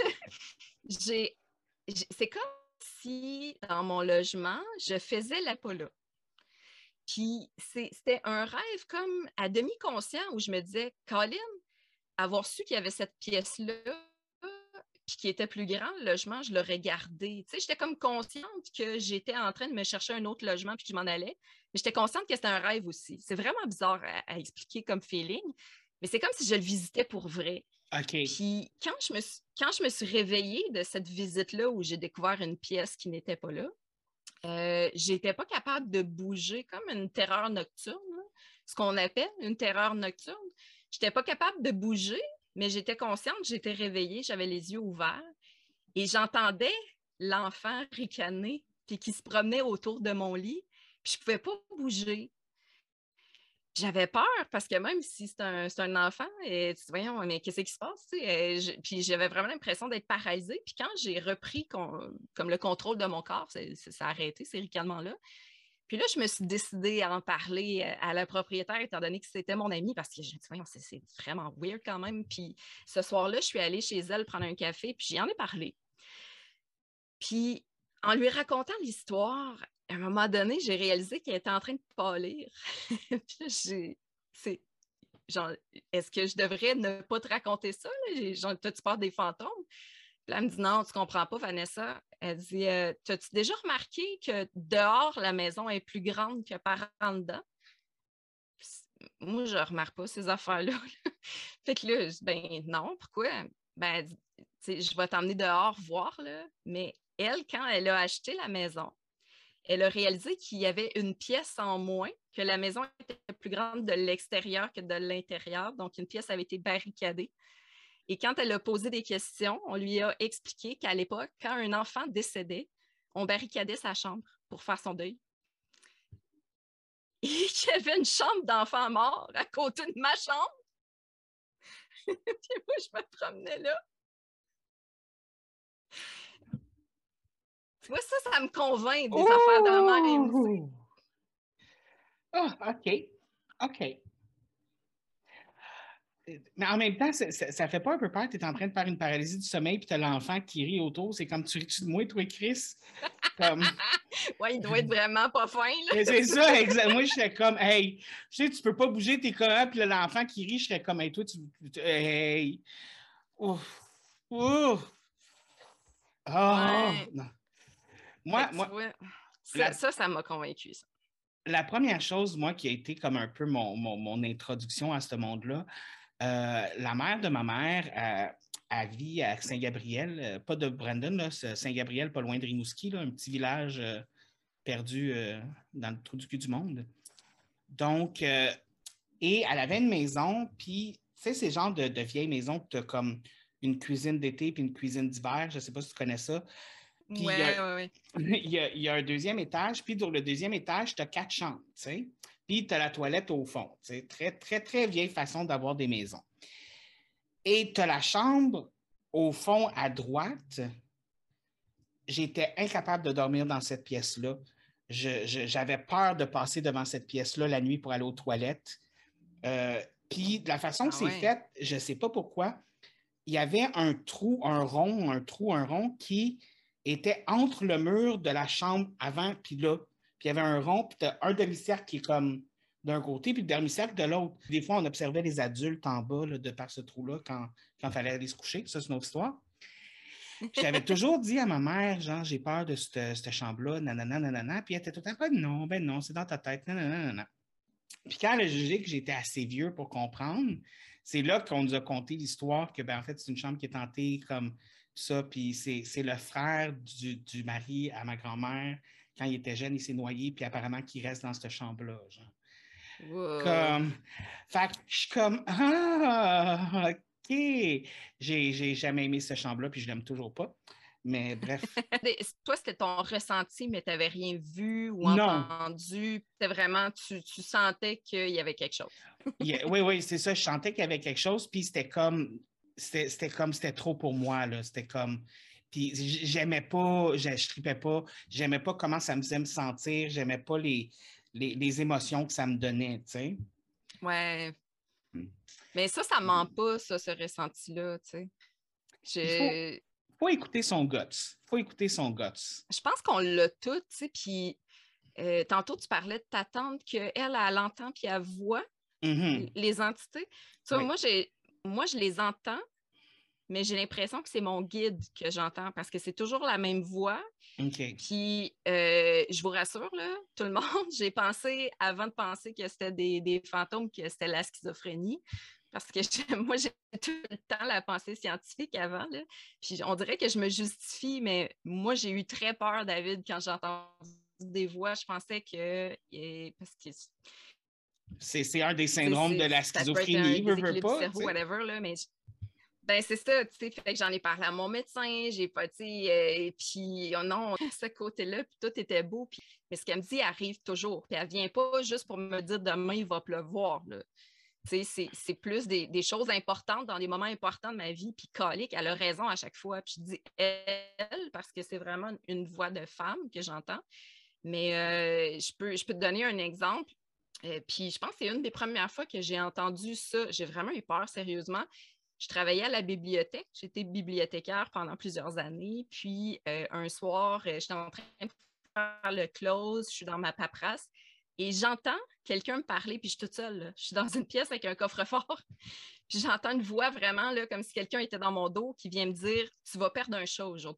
j'ai, j'ai- c'est comme si, dans mon logement, je faisais la pola. Puis, c'est- c'était un rêve comme à demi-conscient où je me disais, Colin, avoir su qu'il y avait cette pièce-là, puis qui était plus grand, le logement, je l'aurais gardé. Tu sais, j'étais comme consciente que j'étais en train de me chercher un autre logement puis que je m'en allais, mais j'étais consciente que c'était un rêve aussi. C'est vraiment bizarre à, à expliquer comme feeling, mais c'est comme si je le visitais pour vrai. OK. Puis quand je me suis, quand je me suis réveillée de cette visite-là où j'ai découvert une pièce qui n'était pas là, euh, j'étais pas capable de bouger comme une terreur nocturne, là, ce qu'on appelle une terreur nocturne. J'étais pas capable de bouger, mais j'étais consciente, j'étais réveillée, j'avais les yeux ouverts et j'entendais l'enfant ricaner puis qui se promenait autour de mon lit, puis je pouvais pas bouger. J'avais peur parce que même si c'est un, c'est un enfant, et, tu dis, voyons, mais qu'est-ce qui se passe? tu sais? Euh, je- puis j'avais vraiment l'impression d'être paralysée. Puis quand j'ai repris con- comme le contrôle de mon corps, c'est- c'est- ça a arrêté ces ricanements-là. Puis là, je me suis décidée à en parler euh, à la propriétaire, étant donné que c'était mon amie, parce que je me dis, voyons, c'est c'est vraiment weird quand même. Puis ce soir-là, je suis allée chez elle prendre un café, puis j'y en ai parlé. Puis en lui racontant l'histoire, à un moment donné, j'ai réalisé qu'elle était en train de pâlir. Puis là, j'ai. C'est, genre, est-ce que je devrais ne pas te raconter ça? Là? Genre, t'as-tu peur des fantômes? Puis là, elle me dit non, tu comprends pas, Vanessa. Elle dit, euh, t'as-tu déjà remarqué que dehors, la maison est plus grande que par en dedans? moi, je remarque pas ces affaires-là. Fait que là, je dis, ben non, pourquoi? Ben, elle dit, tu sais, je vais t'emmener dehors voir, là. Mais elle, quand elle a acheté la maison, elle a réalisé qu'il y avait une pièce en moins, que la maison était plus grande de l'extérieur que de l'intérieur. Donc, une pièce avait été barricadée. Et quand elle a posé des questions, on lui a expliqué qu'à l'époque, quand un enfant décédait, on barricadait sa chambre pour faire son deuil. Et qu'il y avait une chambre d'enfant mort à côté de ma chambre. Puis moi, je me promenais là. Tu vois, ça, ça me convainc des Oh! affaires de même. Oh, OK. OK. Mais en même temps, ça, ça, ça fait pas un peu peur? Tu es en train de faire une paralysie du sommeil puis tu as l'enfant qui rit autour. C'est comme tu ris-tu de moi, toi, Chris? Comme... Ouais, il doit être vraiment pas fin, là. Mais c'est ça, exactement. Moi, je serais comme, hey, tu sais, tu peux pas bouger tes corps, puis là, l'enfant qui rit, je serais comme, hey, toi, tu. tu- hey. Ouf. Ouf. Oh, Ouais. non. Fait Moi, que tu moi vois, ça, la, ça, ça m'a convaincu, ça. la première chose, moi, qui a été comme un peu mon, mon, mon introduction à ce monde-là, euh, la mère de ma mère, euh, elle vit à Saint-Gabriel, euh, pas de Brandon, là, c'est Saint-Gabriel, pas loin de Rimouski, là, un petit village euh, perdu euh, dans le trou du cul du monde. Donc, euh, et elle avait une maison, puis, tu sais, ces genres de, de vieilles maisons que tu as comme une cuisine d'été puis une cuisine d'hiver, je ne sais pas si tu connais ça. Puis, il y a, Ouais, ouais, ouais. il y a, il y a un deuxième étage, puis dans le deuxième étage, tu as quatre chambres, tu sais. Puis, tu as la toilette au fond, tu sais. Très, très, très vieille façon d'avoir des maisons. Et tu as la chambre au fond à droite. J'étais incapable de dormir dans cette pièce-là. Je, je, j'avais peur de passer devant cette pièce-là la nuit pour aller aux toilettes. Euh, puis de la façon que Ah c'est ouais. fait, je ne sais pas pourquoi, il y avait un trou, un rond, un trou, un rond qui était entre le mur de la chambre avant puis là. Puis il y avait un rond, puis tu as un demi-cercle qui est comme d'un côté, puis le demi-cercle de l'autre. Des fois, on observait les adultes en bas là, de par ce trou-là quand il fallait aller se coucher. Ça, c'est une autre histoire. Puis j'avais toujours dit à ma mère, genre, j'ai peur de cette, cette chambre-là, nanana, nanana. Puis elle était tout le temps, ben non, ben non, c'est dans ta tête, nanana, nanana. Puis quand elle a jugé que j'étais assez vieux pour comprendre, c'est là qu'on nous a conté l'histoire que, ben, en fait, c'est une chambre qui est hantée comme ça. Puis c'est, c'est le frère du, du mari à ma grand-mère. Quand il était jeune, il s'est noyé, puis apparemment qu'il reste dans cette chambre-là. Genre. Wow. Comme. Fait que je suis comme, ah, OK. J'ai, j'ai jamais aimé cette chambre-là, puis je l'aime toujours pas. Mais bref. Toi, c'était ton ressenti, mais tu n'avais rien vu ou Non. entendu. C'était vraiment, tu, tu sentais qu'il y avait quelque chose. Yeah, oui, oui, c'est ça. Je sentais qu'il y avait quelque chose, puis c'était comme, c'était, c'était comme, c'était trop pour moi, là. C'était comme, puis j'aimais pas, je, je tripais pas, j'aimais pas comment ça me faisait me sentir, j'aimais pas les, les, les émotions que ça me donnait, tu sais. Ouais. Hmm. Mais ça, ça ment pas, ça, ce ressenti-là, tu sais. Il faut, Je, faut écouter son guts. Il faut écouter son guts. je pense qu'on l'a tout, tu sais. Puis euh, tantôt, tu parlais de ta tante qu'elle, elle, elle entend puis elle voit Mm-hmm. les entités. Tu vois, Oui. moi, j'ai, moi, je les entends, mais j'ai l'impression que c'est mon guide que j'entends parce que c'est toujours la même voix. OK. Puis, euh, je vous rassure, là, tout le monde, j'ai pensé, avant de penser que c'était des, des fantômes, que c'était la schizophrénie. Parce que je, moi, j'ai tout le temps la pensée scientifique avant. Là. Puis on dirait que je me justifie, mais moi, j'ai eu très peur, David, quand j'ai entendu des voix. Je pensais que. Parce que C'est, c'est un des c'est, syndromes de c'est, la ça peut être un schizophrénie, veux, veux déséquilibre du pas, tu cerveau, sais. whatever, là, mais ben, c'est ça, tu sais, fait que j'en ai parlé à mon médecin, j'ai pas, tu sais, euh, et puis oh non, ce côté-là, puis tout était beau, puis, mais ce qu'elle me dit arrive toujours, puis elle vient pas juste pour me dire demain il va pleuvoir, là. Tu sais, c'est, c'est plus des, des choses importantes dans des moments importants de ma vie, puis calique, elle a raison à chaque fois, puis je dis elle, parce que c'est vraiment une voix de femme que j'entends, mais euh, je, peux, je peux te donner un exemple, euh, puis je pense que c'est une des premières fois que j'ai entendu ça, j'ai vraiment eu peur, sérieusement. Je travaillais à la bibliothèque. J'étais bibliothécaire pendant plusieurs années. Puis, euh, un soir, euh, j'étais en train de faire le close. Je suis dans ma paperasse et j'entends quelqu'un me parler. Puis, je suis toute seule. Là. Je suis dans une pièce avec un coffre-fort. Puis, j'entends une voix vraiment là, comme si quelqu'un était dans mon dos qui vient me dire « Tu vas perdre un chat aujourd'hui. »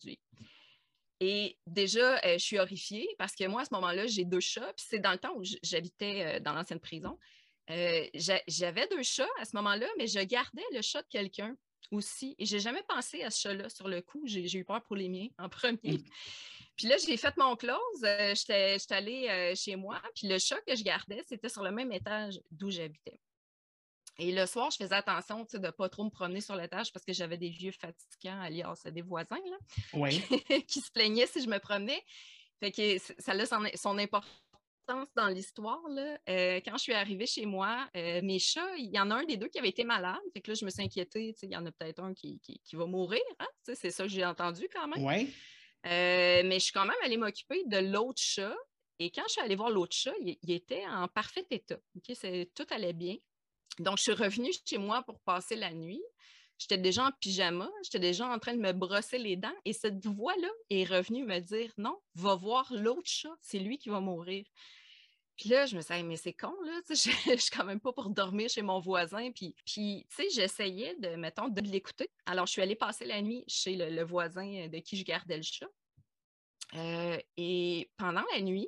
Et déjà, euh, je suis horrifiée parce que moi, à ce moment-là, j'ai deux chats. Puis, c'est dans le temps où j'habitais euh, dans l'ancienne prison. Euh, j'avais deux chats à ce moment-là, mais je gardais le chat de quelqu'un aussi. Et je n'ai jamais pensé à ce chat-là sur le coup. J'ai eu peur pour les miens en premier. Mm. Puis là, j'ai fait mon close. Euh, J'étais allée euh, chez moi. Puis le chat que je gardais, c'était sur le même étage d'où j'habitais. Et le soir, je faisais attention de ne pas trop me promener sur l'étage parce que j'avais des vieux fatigants, alias des voisins, là, oui. qui se plaignaient si je me promenais. Fait que ça a son, son importance dans l'histoire. Euh, quand je suis arrivée chez moi, euh, mes chats, il y en a un des deux qui avait été malade. Fait que là, je me suis inquiétée. Il y en a peut-être un qui, qui, qui va mourir. Hein? C'est ça que j'ai entendu quand même. Oui. Euh, mais je suis quand même allée m'occuper de l'autre chat. Et quand je suis allée voir l'autre chat, il, il était en parfait état. Okay? Tout allait bien. Donc, je suis revenue chez moi pour passer la nuit. J'étais déjà en pyjama, j'étais déjà en train de me brosser les dents et cette voix-là est revenue me dire « Non, va voir l'autre chat, c'est lui qui va mourir. » Puis là, je me suis dit, mais c'est con, là, je, je suis quand même pas pour dormir chez mon voisin. Puis, puis tu sais, j'essayais de, mettons, de l'écouter. Alors, je suis allée passer la nuit chez le, le voisin de qui je gardais le chat. Euh, et pendant la nuit,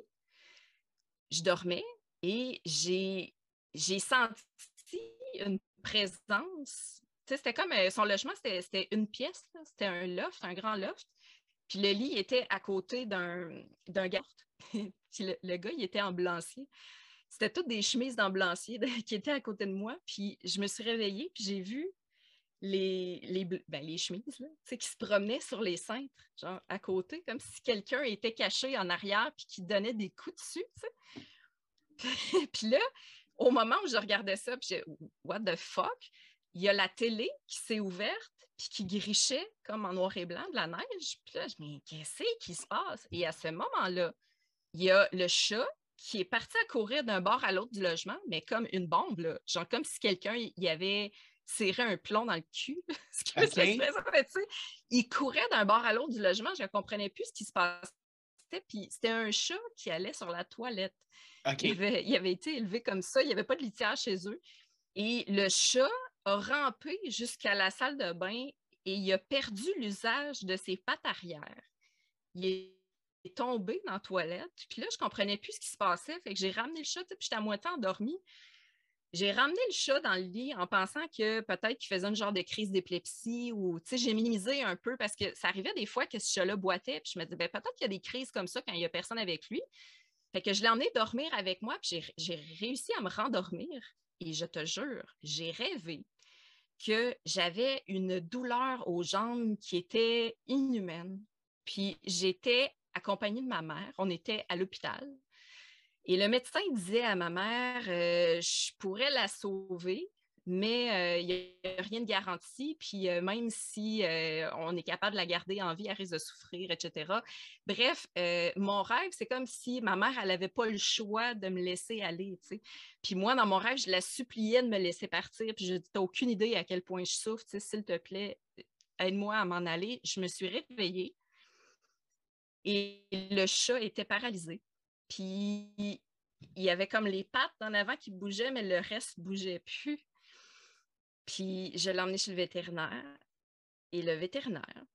je dormais et j'ai senti une présence. C'était comme son logement, c'était une pièce, c'était un loft, un grand loft. Puis le lit était à côté d'un garde. Puis le, le gars, il était en blancier. C'était toutes des chemises en blancier qui étaient à côté de moi. Puis je me suis réveillée, puis j'ai vu les, les, ben, les chemises là, qui se promenaient sur les cintres, genre à côté, comme si quelqu'un était caché en arrière puis qui donnait des coups dessus. Puis là, au moment où je regardais ça, puis j'ai « What the fuck? » Il y a la télé qui s'est ouverte puis qui grichait comme en noir et blanc de la neige. Puis là, je me dis « Qu'est-ce qui se passe? » Et à ce moment-là, il y a le chat qui est parti à courir d'un bord à l'autre du logement, mais comme une bombe, là. Genre comme si quelqu'un y avait serré un plomb dans le cul. Okay. Il courait d'un bord à l'autre du logement, je ne comprenais plus ce qui se passait. Puis c'était un chat qui allait sur la toilette. Okay. Il, avait, il avait été élevé comme ça, il n'y avait pas de litière chez eux. Et le chat a rampé jusqu'à la salle de bain et il a perdu l'usage de ses pattes arrière. Il est tombé dans la toilette. Puis là, je ne comprenais plus ce qui se passait. Fait que j'ai ramené le chat, puis j'étais à moitié endormie. J'ai ramené le chat dans le lit en pensant que peut-être qu'il faisait une genre de crise d'épilepsie ou, tu sais, j'ai minimisé un peu parce que ça arrivait des fois que ce chat-là boitait. Puis je me disais, ben, peut-être qu'il y a des crises comme ça quand il n'y a personne avec lui. Fait que je l'ai emmené dormir avec moi, puis j'ai réussi à me rendormir. Et je te jure, j'ai rêvé que j'avais une douleur aux jambes qui était inhumaine. Puis j'étais accompagnée de ma mère. On était à l'hôpital. Et le médecin disait à ma mère, euh, je pourrais la sauver, mais il euh, n'y a rien de garanti. Puis euh, même si euh, on est capable de la garder en vie, elle risque de souffrir, et cetera. Bref, euh, mon rêve, c'est comme si ma mère, elle n'avait pas le choix de me laisser aller. Tu sais. Puis moi, dans mon rêve, je la suppliais de me laisser partir. Puis je dis, tu n'as aucune idée à quel point je souffre. Tu sais, s'il te plaît, aide-moi à m'en aller. Je me suis réveillée et le chat était paralysé. Puis, il y avait comme les pattes en avant qui bougeaient, mais le reste ne bougeait plus. Puis, je l'ai emmené chez le vétérinaire. Et le vétérinaire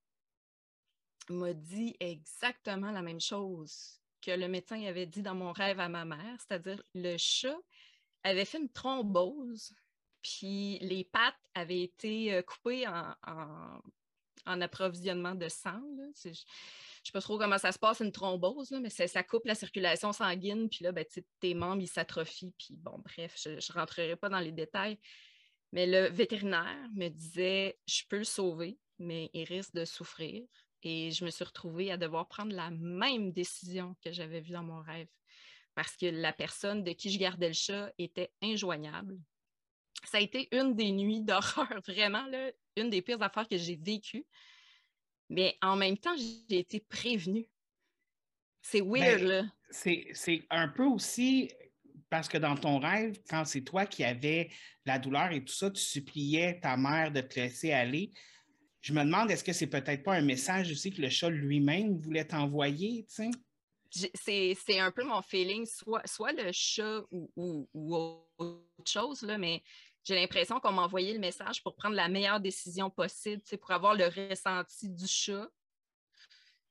m'a dit exactement la même chose que le médecin avait dit dans mon rêve à ma mère, c'est-à-dire le chat avait fait une thrombose, puis les pattes avaient été coupées en, en, en approvisionnement de sang. Là. Je ne sais pas trop comment ça se passe, une thrombose, là, mais ça, ça coupe la circulation sanguine, puis là, ben, tes membres, ils s'atrophient, puis bon, bref, je ne rentrerai pas dans les détails. Mais le vétérinaire me disait, je peux le sauver, mais il risque de souffrir. Et je me suis retrouvée à devoir prendre la même décision que j'avais vue dans mon rêve, parce que la personne de qui je gardais le chat était injoignable. Ça a été une des nuits d'horreur, vraiment, là, une des pires affaires que j'ai vécues. Mais en même temps, j'ai été prévenue. C'est weird, ben, là. C'est un peu aussi parce que dans ton rêve, quand c'est toi qui avais la douleur et tout ça, tu suppliais ta mère de te laisser aller. Je me demande, est-ce que c'est peut-être pas un message aussi que le chat lui-même voulait t'envoyer, tu sais? C'est un peu mon feeling, soit, soit le chat ou, ou, ou autre chose, là, mais j'ai l'impression qu'on m'a envoyé le message pour prendre la meilleure décision possible, pour avoir le ressenti du chat.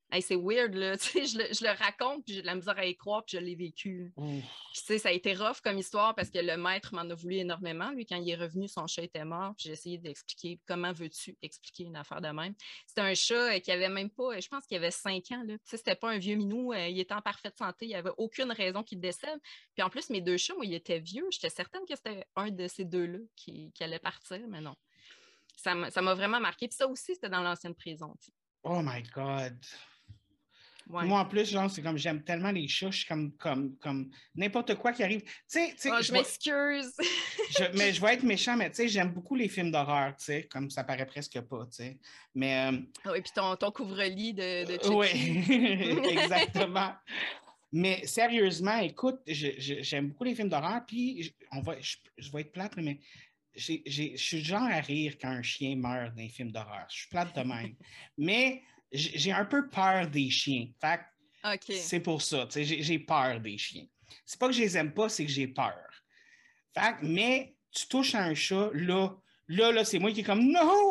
Hey, c'est weird, là. Tu sais, je, le, je le raconte, puis j'ai de la misère à y croire, puis je l'ai vécu. Puis, tu sais, ça a été rough comme histoire parce que le maître m'en a voulu énormément. Lui, quand il est revenu, son chat était mort. Puis j'ai essayé d'expliquer comment veux-tu expliquer une affaire de même. C'était un chat euh, qui avait même pas, je pense qu'il avait cinq ans, là. Tu sais, c'était pas un vieux minou. Euh, il était en parfaite santé. Il n'y avait aucune raison qu'il décède. Puis en plus, mes deux chats, moi, ils étaient vieux. J'étais certaine que c'était un de ces deux-là qui, qui allait partir, mais non. Ça m'a, ça m'a vraiment marqué. Puis ça aussi, c'était dans l'ancienne prison. T'sais. Oh my God! Ouais. Moi, en plus, genre, c'est comme j'aime tellement les chats, je suis comme, comme, comme n'importe quoi qui arrive. Tu sais, tu sais, oh, je je m'excuse. je, mais je vais être méchant, mais tu sais, j'aime beaucoup les films d'horreur, tu sais, comme ça paraît presque pas, tu sais. Mais. Euh, ah oui, puis ton, ton couvre-lit de, de euh, Chucky. Oui, exactement. Mais sérieusement, écoute, je, je, j'aime beaucoup les films d'horreur, puis je, on va, je, je vais être plate, mais j'ai, j'ai, je suis le genre à rire quand un chien meurt dans un film d'horreur. Je suis plate de même. Mais j'ai un peu peur des chiens. Fait que okay. c'est pour ça, j'ai, j'ai peur des chiens. C'est pas que je les aime pas, c'est que j'ai peur. Fait que, mais tu touches à un chat, là, là, là, c'est moi qui est comme non!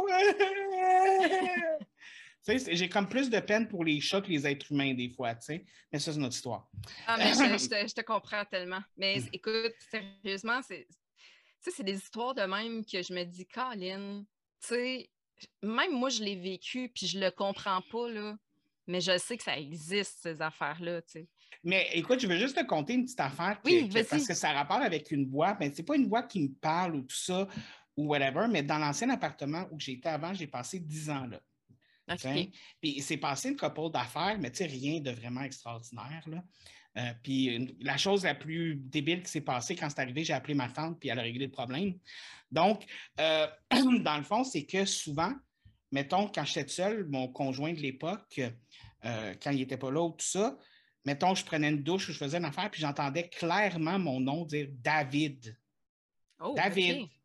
J'ai comme plus de peine pour les chats que les êtres humains, des fois, tu sais. Mais ça, c'est notre histoire. Ah, mais je, je, te, je te comprends tellement. Mais écoute, sérieusement, c'est, c'est des histoires de même que je me dis, Colin, tu sais, même moi, je l'ai vécu, puis je le comprends pas, là. Mais je sais que ça existe, ces affaires-là, tu sais. Mais écoute, je veux juste te conter une petite affaire que, oui, que, parce que ça a rapport avec une voix. Mais c'est pas une voix qui me parle ou tout ça, ou whatever, mais dans l'ancien appartement où j'étais avant, j'ai passé dix ans là. Okay. Puis c'est passé une couple d'affaires, mais tu sais, rien de vraiment extraordinaire. Là. Euh, puis une, la chose la plus débile qui s'est passée quand c'est arrivé, j'ai appelé ma tante, puis elle a réglé le problème. Donc, euh, dans le fond, c'est que souvent, mettons, quand j'étais seul, mon conjoint de l'époque, euh, quand il n'était pas là ou tout ça, mettons, je prenais une douche ou je faisais une affaire, puis j'entendais clairement mon nom dire David. Oh, David. Okay.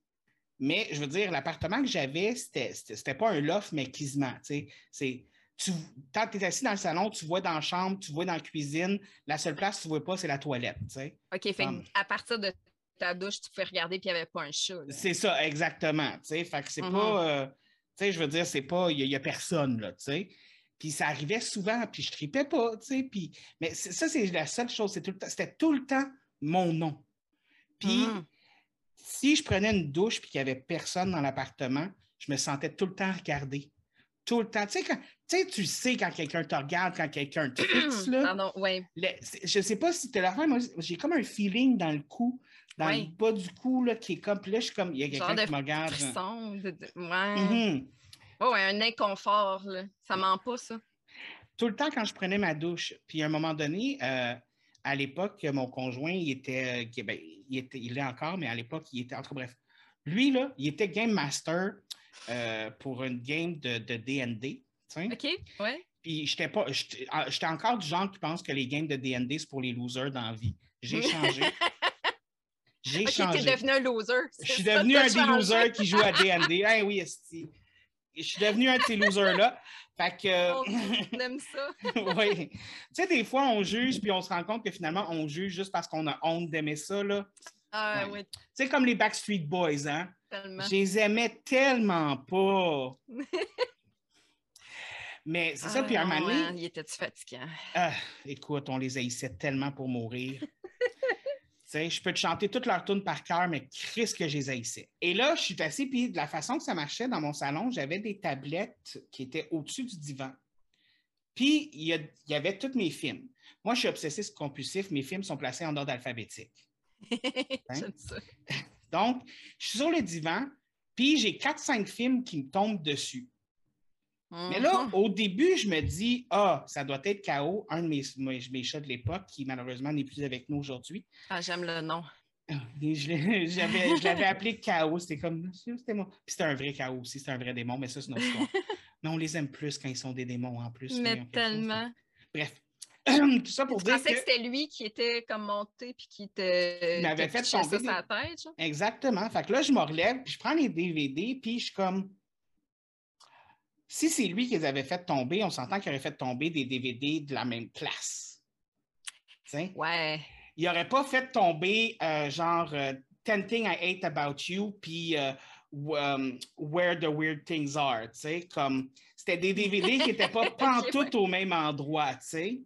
Mais je veux dire, l'appartement que j'avais, c'était, c'était, c'était pas un loft, mais quasiment. Tu sais, tu, quand tu es assis dans le salon, tu vois dans la chambre, tu vois dans la cuisine. La seule place que tu ne vois pas, c'est la toilette. Tu sais. OK, fait um, à partir de ta douche, tu pouvais regarder puis il n'y avait pas un chat. Là. C'est ça, exactement. Tu sais, fait que c'est mm-hmm. pas. Euh, tu sais, je veux dire, c'est pas. Il n'y a, a personne, là, tu sais. Puis ça arrivait souvent, puis je tripais pas, tu sais. Puis, mais ça, c'est la seule chose. C'est tout le temps, c'était tout le temps mon nom. Puis. Mm-hmm. Si je prenais une douche et qu'il n'y avait personne dans l'appartement, je me sentais tout le temps regardé. Tout le temps. Tu sais, quand, tu sais, tu sais quand quelqu'un te regarde, quand quelqu'un te fixe. Là, Pardon, oui. Le, je ne sais pas si tu l'as fait, moi, j'ai comme un feeling dans le cou, dans oui. le bas du cou, là, qui est comme. Puis là, je suis comme, il y a quelqu'un qui me regarde. Frisson, de, de, ouais. Mm-hmm. Oh, ouais, un inconfort, là. Ça ment pas, ça. Tout le temps, quand je prenais ma douche, puis à un moment donné, euh, à l'époque, mon conjoint, il était, euh, ben, il était, il l'est encore, mais à l'époque, il était, entre bref, lui, là, il était Game Master euh, pour une game de, de D and D. T'sais? OK, ouais. Puis j'étais pas, j'étais, j'étais encore du genre qui pense que les games de D and D, c'est pour les losers dans la vie. J'ai changé. J'ai okay, changé. Tu es devenu un loser. Je suis devenu un des losers qui joue à D and D. Ah oui, esti. Je suis devenu un de ces losers-là. Fait que. On aime ça. Oui. Tu sais, des fois, on juge, puis on se rend compte que finalement, on juge juste parce qu'on a honte d'aimer ça, là. Ah, ouais. Oui. Tu sais, comme les Backstreet Boys, hein? Tellement. Je les aimais tellement pas. Mais c'est ah, ça, puis un moment donné. Hein, il était-tu fatigant? Ah, écoute, on les haïssait tellement pour mourir. Tu sais, je peux te chanter toute leur tune par cœur, mais Christ que je les haïssais. Et là, je suis assis, puis de la façon que ça marchait dans mon salon, j'avais des tablettes qui étaient au-dessus du divan. Puis, il y, a, il y avait tous mes films. Moi, je suis obsessif compulsif. Mes films sont placés en ordre alphabétique. Hein? J'aime ça. Donc, je suis sur le divan, puis j'ai quatre cinq films qui me tombent dessus. Mm-hmm. Mais là, au début, je me dis, ah, ça doit être K O, un de mes, mes, mes chats de l'époque, qui malheureusement n'est plus avec nous aujourd'hui. Ah, j'aime le nom. Je, j'avais, je l'avais appelé K O, c'était comme, c'était moi. Puis c'était un vrai K O aussi, c'était un vrai démon, mais ça, c'est notre histoire. Mais on les aime plus quand ils sont des démons en plus. Mais tellement. Bref. Tout ça pour tu dire pensais que, que c'était lui qui était comme monté puis qui te, il m'avait fait tomber ça des... sa tête. Genre? Exactement. Fait que là, je me relève, puis je prends les D V D, puis je suis comme... Si c'est lui qui les avait fait tomber, on s'entend qu'il aurait fait tomber des D V D de la même place. T'sais? Ouais. Il n'aurait pas fait tomber euh, genre euh, ten Things I Hate About You, puis euh, um, Where the Weird Things Are, tu sais, comme c'était des D V D qui n'étaient pas pantoute okay, ouais. au même endroit, tu sais.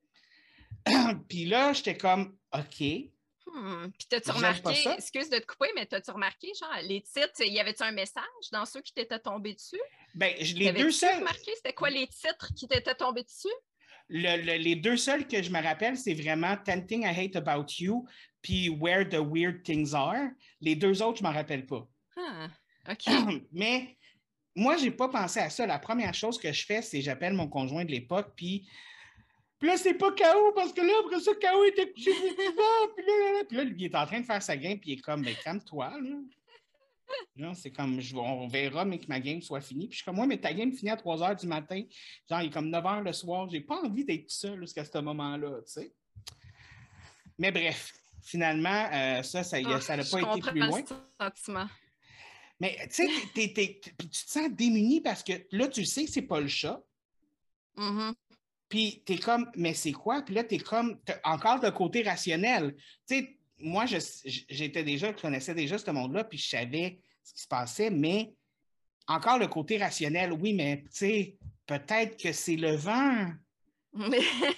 Puis là, j'étais comme, OK. Hmm. Puis t'as-tu remarqué, excuse de te couper, mais t'as-tu remarqué, genre, les titres, y avait-tu un message dans ceux qui t'étaient tombés dessus? Ben, les deux seuls... remarqué, c'était quoi les titres qui t'étaient tombés dessus? Le, le, les deux seuls que je me rappelle, c'est vraiment ten Things I Hate About You puis Where the Weird Things Are. Les deux autres, je ne m'en rappelle pas. Ah, OK. Mais moi, je n'ai pas pensé à ça. La première chose que je fais, c'est j'appelle mon conjoint de l'époque, puis puis là, c'est pas K O, parce que là, après ça, K O était couché souvent, puis là, là, là, puis là, il est en train de faire sa game, puis il est comme, ben, calme-toi, là. Genre, c'est comme, je, on verra, mais que ma game soit finie. Puis je suis comme, ouais, mais ta game finit à trois heures du matin. Genre, il est comme neuf heures le soir. J'ai pas envie d'être seul jusqu'à ce moment-là, tu sais. Mais bref, finalement, euh, ça, ça n'a oh, pas été plus loin. Sentiment. Mais tu sais, tu te sens démuni parce que là, tu sais que c'est pas le chat. Mm-hmm. Puis t'es comme, mais c'est quoi? Puis là, t'es comme, encore le côté rationnel. Tu sais, moi, je, j'étais déjà, je connaissais déjà ce monde-là, puis je savais ce qui se passait, mais encore le côté rationnel, oui, mais tu sais, peut-être que c'est le vent. Tu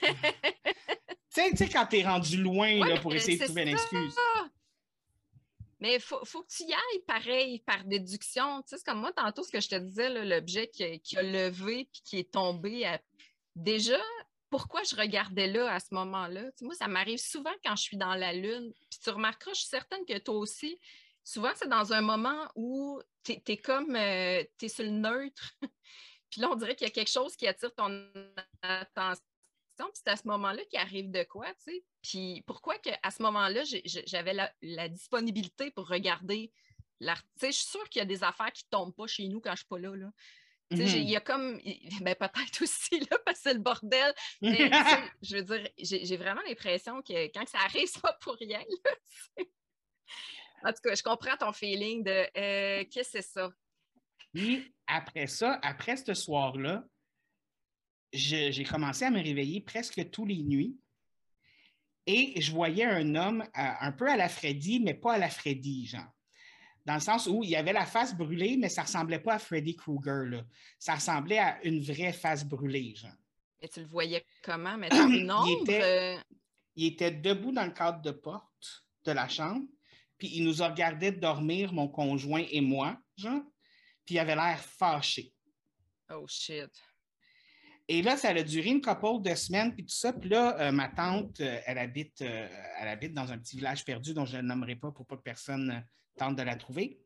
sais, quand t'es rendu loin ouais, là, pour essayer de trouver ça. Une excuse. Mais il faut, faut que tu y ailles pareil, par déduction. Tu sais, c'est comme moi, tantôt, ce que je te disais, là, l'objet qui, qui a levé puis qui est tombé. À... Déjà, pourquoi je regardais là à ce moment-là? Tu sais, moi, ça m'arrive souvent quand je suis dans la lune. Puis tu remarqueras, je suis certaine que toi aussi, souvent, c'est dans un moment où tu es comme, euh, tu es sur le neutre. Puis là, on dirait qu'il y a quelque chose qui attire ton attention. Puis c'est à ce moment-là qu'il arrive de quoi, tu sais. Puis pourquoi qu'à ce moment-là, j'avais la, la disponibilité pour regarder l'artiste. Tu sais, je suis sûre qu'il y a des affaires qui ne tombent pas chez nous quand je ne suis pas là, là. Tu sais, mm-hmm. il y a comme... Ben peut-être aussi, là, parce que c'est le bordel. Mais, tu sais, je veux dire, j'ai vraiment l'impression que quand ça arrive, c'est pas pour rien, là. En tout cas, je comprends ton feeling de euh, qu'est-ce que c'est ça? Puis après ça, après ce soir-là, j'ai commencé à me réveiller presque tous les nuits et je voyais un homme euh, un peu à la Freddy, mais pas à la Freddy, genre. Dans le sens où il avait la face brûlée, mais ça ne ressemblait pas à Freddy Krueger, là. Ça ressemblait à une vraie face brûlée, genre. Et tu le voyais comment, mettons, une ombre? il, était, il était debout dans le cadre de porte de la chambre, puis il nous regardait dormir, mon conjoint et moi, genre, puis il avait l'air fâché. Oh shit! Et là, ça a duré une couple de semaines, puis tout ça. Puis là, euh, ma tante, euh, elle, habite, euh, elle habite dans un petit village perdu dont je ne nommerai pas pour pas que personne euh, tente de la trouver.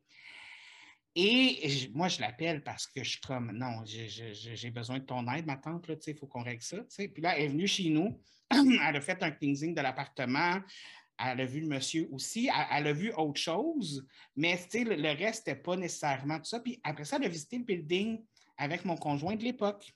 Et je, moi, je l'appelle parce que je suis comme, non, j'ai besoin de ton aide, ma tante, il faut qu'on règle ça. T'sais. Puis là, elle est venue chez nous. Elle a fait un cleansing de l'appartement. Elle a vu le monsieur aussi. Elle, elle a vu autre chose, mais le, le reste n'était pas nécessairement tout ça. Puis après ça, elle a visité le building avec mon conjoint de l'époque.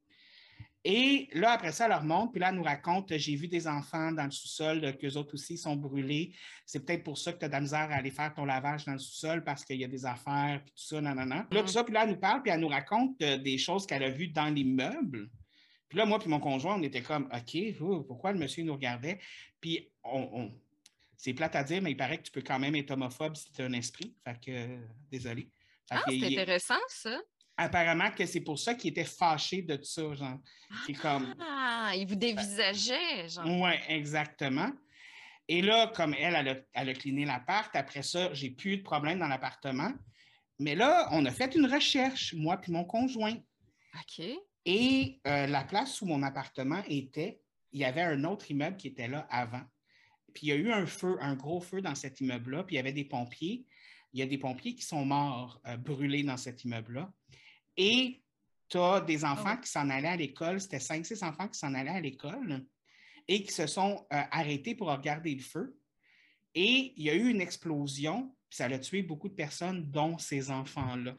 Et là, après ça, elle remonte, puis là, elle nous raconte, j'ai vu des enfants dans le sous-sol, qu'eux autres aussi sont brûlés. C'est peut-être pour ça que tu as de la misère à aller faire ton lavage dans le sous-sol parce qu'il y a des affaires, puis tout ça, non, non, non. Puis là, tout ça, puis là, elle nous parle, puis elle nous raconte euh, des choses qu'elle a vues dans l'immeuble. Puis là, moi puis mon conjoint, on était comme, OK, oh, pourquoi le monsieur nous regardait? Puis on, on... c'est plate à dire, mais il paraît que tu peux quand même être homophobe si tu as un esprit. Fait que, euh, désolé. Fait ah, c'est intéressant, ça. Apparemment que c'est pour ça qu'il était fâché de ça, genre. Ah, comme... il vous dévisageait, genre. Oui, exactement. Et là, comme elle, elle a, elle a cleané l'appart, après ça, j'ai plus eu de problème dans l'appartement. Mais là, on a fait une recherche, moi puis mon conjoint. OK. Et euh, la place où mon appartement était, il y avait un autre immeuble qui était là avant. Puis il y a eu un feu, un gros feu dans cet immeuble-là, puis il y avait des pompiers. Il y a des pompiers qui sont morts, euh, brûlés dans cet immeuble-là. Et tu as des enfants oh. qui s'en allaient à l'école, c'était cinq six enfants qui s'en allaient à l'école et qui se sont euh, arrêtés pour regarder le feu. Et il y a eu une explosion, puis ça a tué beaucoup de personnes, dont ces enfants-là.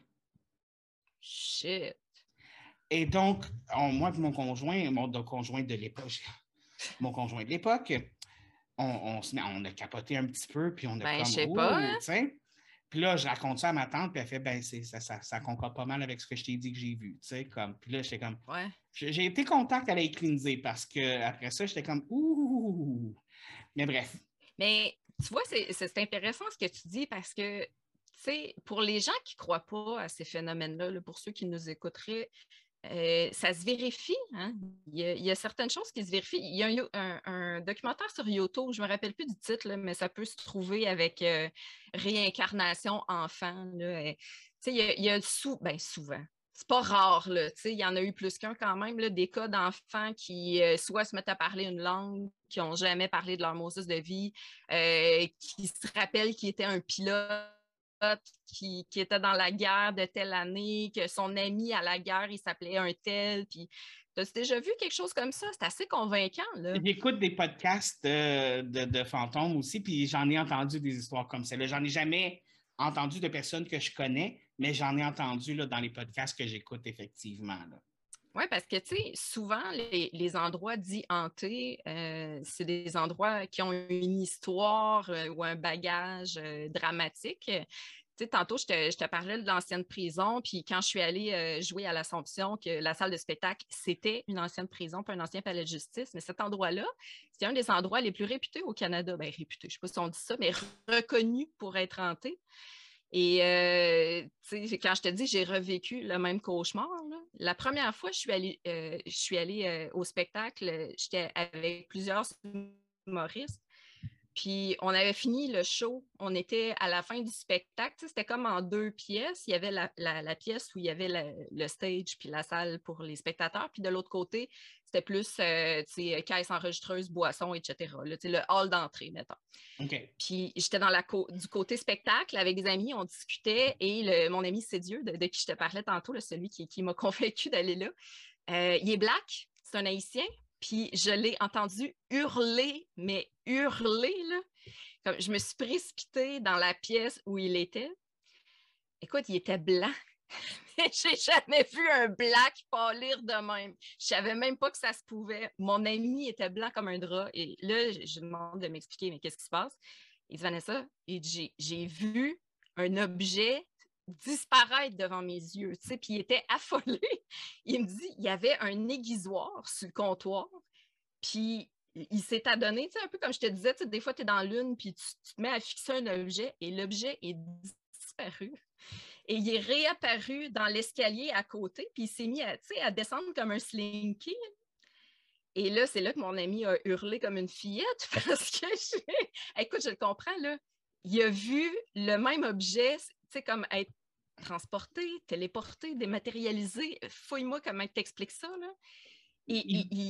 Shit! Et donc, on, moi et mon conjoint, mon conjoint de l'époque, mon conjoint de l'époque, on, on, on a capoté un petit peu, puis on a ben, comme... je sais pas, hein? Tu sais. Puis là, je raconte ça à ma tante, puis elle fait, ben, ça, ça, ça concorde pas mal avec ce que je t'ai dit que j'ai vu, tu sais, comme, puis là, j'étais comme, ouais. J'ai été content qu'elle ait cleansé, parce qu'après ça, j'étais comme, ouh, mais bref. Mais, tu vois, c'est intéressant ce que tu dis, parce que, tu sais, pour les gens qui ne croient pas à ces phénomènes-là, là, pour ceux qui nous écouteraient, euh, ça se vérifie. Hein? Il, y a, il y a certaines choses qui se vérifient. Il y a un, un, un documentaire sur YouTube, je ne me rappelle plus du titre, là, mais ça peut se trouver avec euh, réincarnation enfant. Là. Et, il y a, il y a sou ben, souvent. C'est pas rare, là, il y en a eu plus qu'un quand même, là, des cas d'enfants qui euh, soit se mettent à parler une langue, qui n'ont jamais parlé de leur Moses de vie, euh, qui se rappellent qu'ils étaient un pilote, Qui, qui était dans la guerre de telle année, que son ami à la guerre, il s'appelait un tel. Puis, tu as déjà vu quelque chose comme ça? C'est assez convaincant, là. J'écoute des podcasts de, de, de fantômes aussi, puis j'en ai entendu des histoires comme celle-là. J'en ai jamais entendu de personnes que je connais, mais j'en ai entendu là, dans les podcasts que j'écoute effectivement. Oui, parce que, tu sais, souvent, les, les endroits dits hantés, euh, c'est des endroits qui ont une histoire euh, ou un bagage euh, dramatique. Tu sais, tantôt, je te, je te parlais de l'ancienne prison, puis quand je suis allée euh, jouer à l'Assomption, que la salle de spectacle, c'était une ancienne prison, pas un ancien palais de justice, mais cet endroit-là, c'est un des endroits les plus réputés au Canada. Bien, réputé, je ne sais pas si on dit ça, mais reconnu pour être hanté. Et euh, quand je te dis, j'ai revécu le même cauchemar. Là. La première fois, je suis allée, euh, je suis allée euh, au spectacle, j'étais avec plusieurs humoristes. Puis on avait fini le show, on était à la fin du spectacle, c'était comme en deux pièces. Il y avait la, la, la pièce où il y avait la, le stage puis la salle pour les spectateurs. Puis de l'autre côté, c'était plus euh, caisse enregistreuse, boisson, et cetera. Là, le hall d'entrée, mettons. Okay. Puis j'étais dans la co du côté spectacle avec des amis, on discutait et le, mon ami Cédieux, de, de qui je te parlais tantôt, là, celui qui, qui m'a convaincu d'aller là, euh, il est black, c'est un Haïtien. Puis je l'ai entendu hurler, mais hurler, là. Comme je me suis précipitée dans la pièce où il était. Écoute, il était blanc. J'ai jamais vu un black pâlir de même. Je savais même pas que ça se pouvait. Mon ami était blanc comme un drap. Et là, je demande de m'expliquer, mais qu'est-ce qui se passe? Il dit, Vanessa, j'ai vu un objet disparaître devant mes yeux, tu sais, puis il était affolé. Il me dit, il y avait un aiguisoir sur le comptoir, puis il s'est adonné, tu sais, un peu comme je te disais, tu sais, des fois, tu es dans l'une, puis tu, tu te mets à fixer un objet, et l'objet est disparu. Et il est réapparu dans l'escalier à côté, puis il s'est mis à, tu sais, à descendre comme un slinky. Et là, c'est là que mon ami a hurlé comme une fillette, parce que, je... écoute, je le comprends, là, il a vu le même objet, tu sais, comme être transporté, téléporté, dématérialisé. Fouille-moi comment tu expliques ça, là. Et il... il...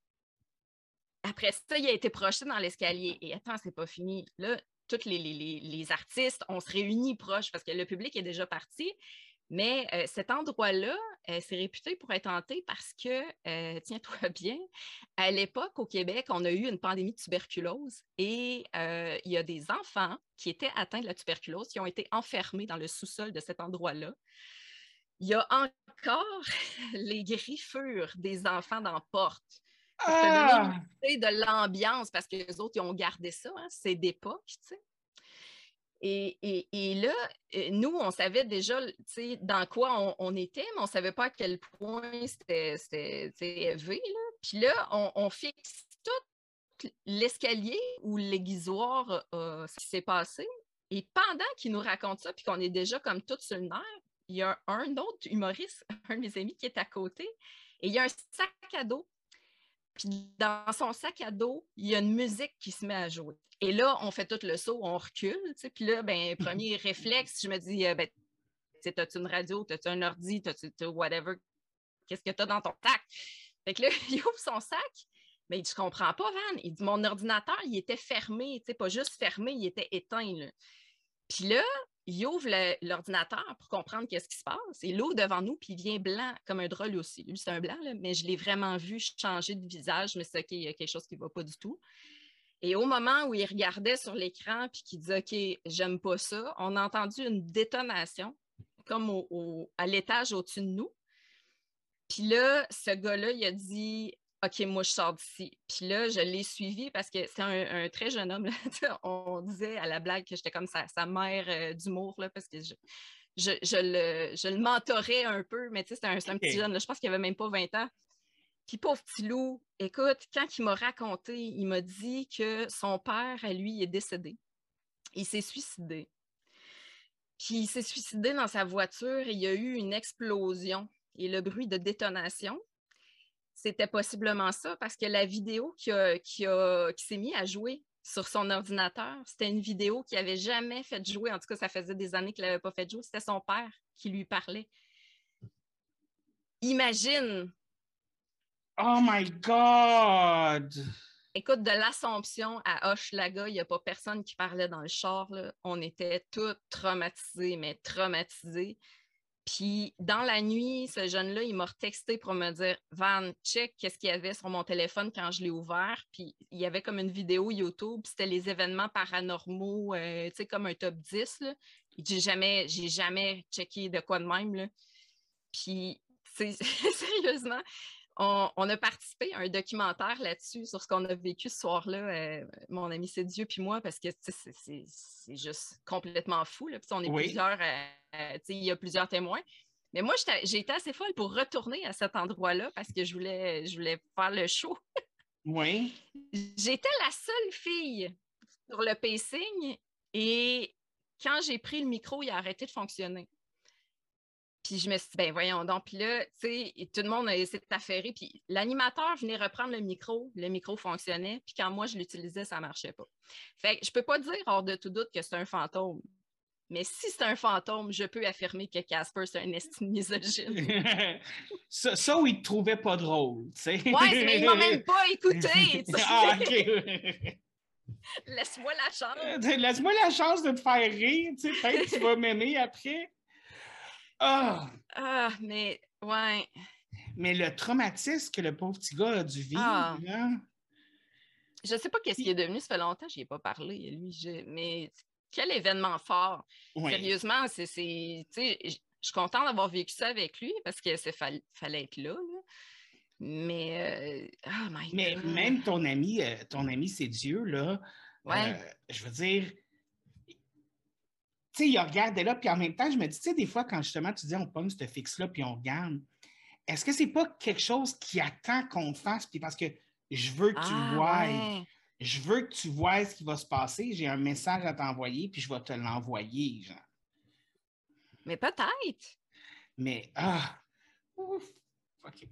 après ça, il a été projeté dans l'escalier. Et attends, c'est pas fini. Là, tous les, les, les artistes, on se réunit proche parce que le public est déjà parti. Mais euh, cet endroit-là, euh, c'est réputé pour être hanté parce que, euh, tiens-toi bien, à l'époque, au Québec, on a eu une pandémie de tuberculose et euh, il y a des enfants qui étaient atteints de la tuberculose qui ont été enfermés dans le sous-sol de cet endroit-là. Il y a encore les griffures des enfants dans la porte pour te donner une idée de l'ambiance parce que les autres, ils ont gardé ça, hein, c'est d'époque, tu sais. Et, et, et là, nous, on savait déjà dans quoi on, on était, mais on ne savait pas à quel point c'était élevé. Là. Puis là, on, on fixe tout l'escalier où l'aiguisoir euh, s'est passé. Et pendant qu'il nous raconte ça, puis qu'on est déjà comme tout sur le nerf, il y a un, un autre humoriste, un de mes amis qui est à côté, et il y a un sac à dos. Puis dans son sac à dos, il y a une musique qui se met à jouer. Et là, on fait tout le saut, on recule. Tu sais, puis là, ben, premier réflexe, je me dis, ben, t'as-tu une radio, t'as-tu un ordi, t'as-tu whatever, qu'est-ce que t'as dans ton sac? Fait que là, il ouvre son sac, mais il dit, je comprends pas, Van. Il dit, mon ordinateur, il était fermé, tu sais, pas juste fermé, il était éteint. Là. Puis là, il ouvre l'ordinateur pour comprendre qu'est-ce qui se passe. Il l'ouvre devant nous, puis il vient blanc comme un drôle aussi. Lui, c'est un blanc, là, mais je l'ai vraiment vu changer de visage, mais c'est OK, il y a quelque chose qui ne va pas du tout. Et au moment où il regardait sur l'écran, puis qu'il dit OK, j'aime pas ça, on a entendu une détonation, comme au, au, à l'étage au-dessus de nous. Puis là, ce gars-là, il a dit OK, moi, je sors d'ici. Puis là, je l'ai suivi parce que c'est un, un très jeune homme. Là. On disait à la blague que j'étais comme sa, sa mère euh, d'humour, là, parce que je, je, je, le, je le mentorais un peu, mais tu sais, c'est un, un petit jeune. Là. Je pense qu'il avait même pas vingt ans. Puis pauvre petit loup, écoute, quand il m'a raconté, il m'a dit que son père, à lui, est décédé. Il s'est suicidé. Puis il s'est suicidé dans sa voiture et il y a eu une explosion. Et le bruit de détonation, c'était possiblement ça parce que la vidéo qui, a, qui, a, qui s'est mise à jouer sur son ordinateur, c'était une vidéo qu'il n'avait jamais fait jouer. En tout cas, ça faisait des années qu'il n'avait pas fait jouer. C'était son père qui lui parlait. Imagine! Oh my God! Écoute, de l'Assomption à Hochelaga, il n'y a pas personne qui parlait dans le char. Là. On était tous traumatisés, mais traumatisés. Puis, dans la nuit, ce jeune-là, il m'a texté pour me dire « Van, check qu'est-ce qu'il y avait sur mon téléphone quand je l'ai ouvert. » Puis, il y avait comme une vidéo YouTube, c'était les événements paranormaux, euh, tu sais, comme un top dix. Là. J'ai jamais, j'ai jamais checké de quoi de même. Là. Puis, c'est, sérieusement, on, on a participé à un documentaire là-dessus, sur ce qu'on a vécu ce soir-là, euh, mon ami C'est Dieu puis moi, parce que c'est, c'est, c'est juste complètement fou. Là. Puis, on est Oui. plusieurs, euh, il y a plusieurs témoins. Mais moi, j'ai été assez folle pour retourner à cet endroit-là parce que je voulais, je voulais faire le show. Oui. J'étais la seule fille sur le pacing et quand j'ai pris le micro, il a arrêté de fonctionner. Puis je me suis dit, ben voyons donc. Puis là, tu sais, tout le monde s'est affairé. Puis l'animateur venait reprendre le micro. Le micro fonctionnait. Puis quand moi, je l'utilisais, ça ne marchait pas. Fait que je ne peux pas dire hors de tout doute que c'est un fantôme. Mais si c'est un fantôme, je peux affirmer que Casper, c'est un estime misogyne. ça, ça, où il te trouvait pas drôle, tu sais. Ouais, mais il m'a même pas écouté. Ah, OK. Laisse-moi la chance. Laisse-moi la chance de te faire rire, tu sais. Peut-être que tu vas m'aimer après. Ah! Ah, mais, ouais. Mais le traumatisme que le pauvre petit gars a dû vivre, Ah. hein? Je sais pas qu'est-ce qu'il est devenu, ça fait longtemps, je n'y ai pas parlé, lui. Je... Mais quel événement fort. Oui. Sérieusement, c'est, c'est, je suis contente d'avoir vécu ça avec lui parce qu'il fall... fallait être là. là. Mais, euh... oh my Mais God. même ton ami, euh, ton ami C'est Dieu, là, ouais. euh, je veux dire, tu sais, il regardait là, puis en même temps, je me dis, tu sais, des fois, quand justement tu dis on pogne ce fixe-là, puis on regarde, est-ce que c'est pas quelque chose qui attend qu'on fasse, puis parce que je veux que tu le ah, voies, ouais. je veux que tu vois ce qui va se passer, j'ai un message à t'envoyer, puis je vais te l'envoyer, genre. Mais peut-être. Mais, ah, ouf, OK.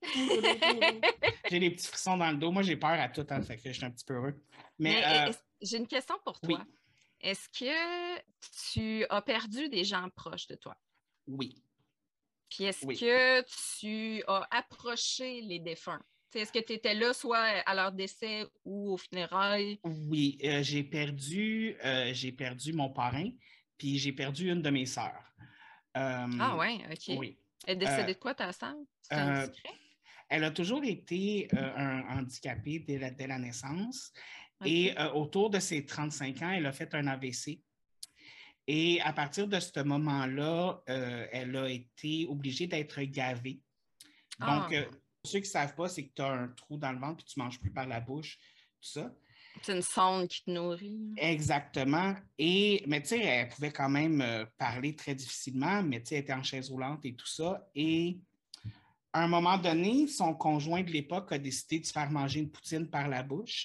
J'ai des petits frissons dans le dos. Moi, j'ai peur à tout, hein, fait que je suis un petit peu heureux. Mais, Mais euh, j'ai une question pour toi. Oui. Est-ce que tu as perdu des gens proches de toi? Oui. Puis est-ce oui. que tu as approché les défunts? T'sais, est-ce que tu étais là soit à leur décès ou aux funérailles? Oui, euh, j'ai perdu, euh, j'ai perdu mon parrain, puis j'ai perdu une de mes sœurs. Euh, ah ouais, OK. Oui. Elle est décédée Euh, de quoi, ta sœur? C'est euh, indiscret? Elle a toujours été euh, un handicapée dès la, dès la naissance. Okay. Et euh, autour de ses trente-cinq ans, elle a fait un A V C. Et à partir de ce moment-là, euh, elle a été obligée d'être gavée. Donc, ah. euh, pour ceux qui ne savent pas, c'est que tu as un trou dans le ventre puis tu ne manges plus par la bouche, tout ça. C'est une sonde qui te nourrit. Exactement. Et, mais tu sais, elle pouvait quand même euh, parler très difficilement, mais tu sais, elle était en chaise roulante et tout ça. Et à un moment donné, son conjoint de l'époque a décidé de se faire manger une poutine par la bouche.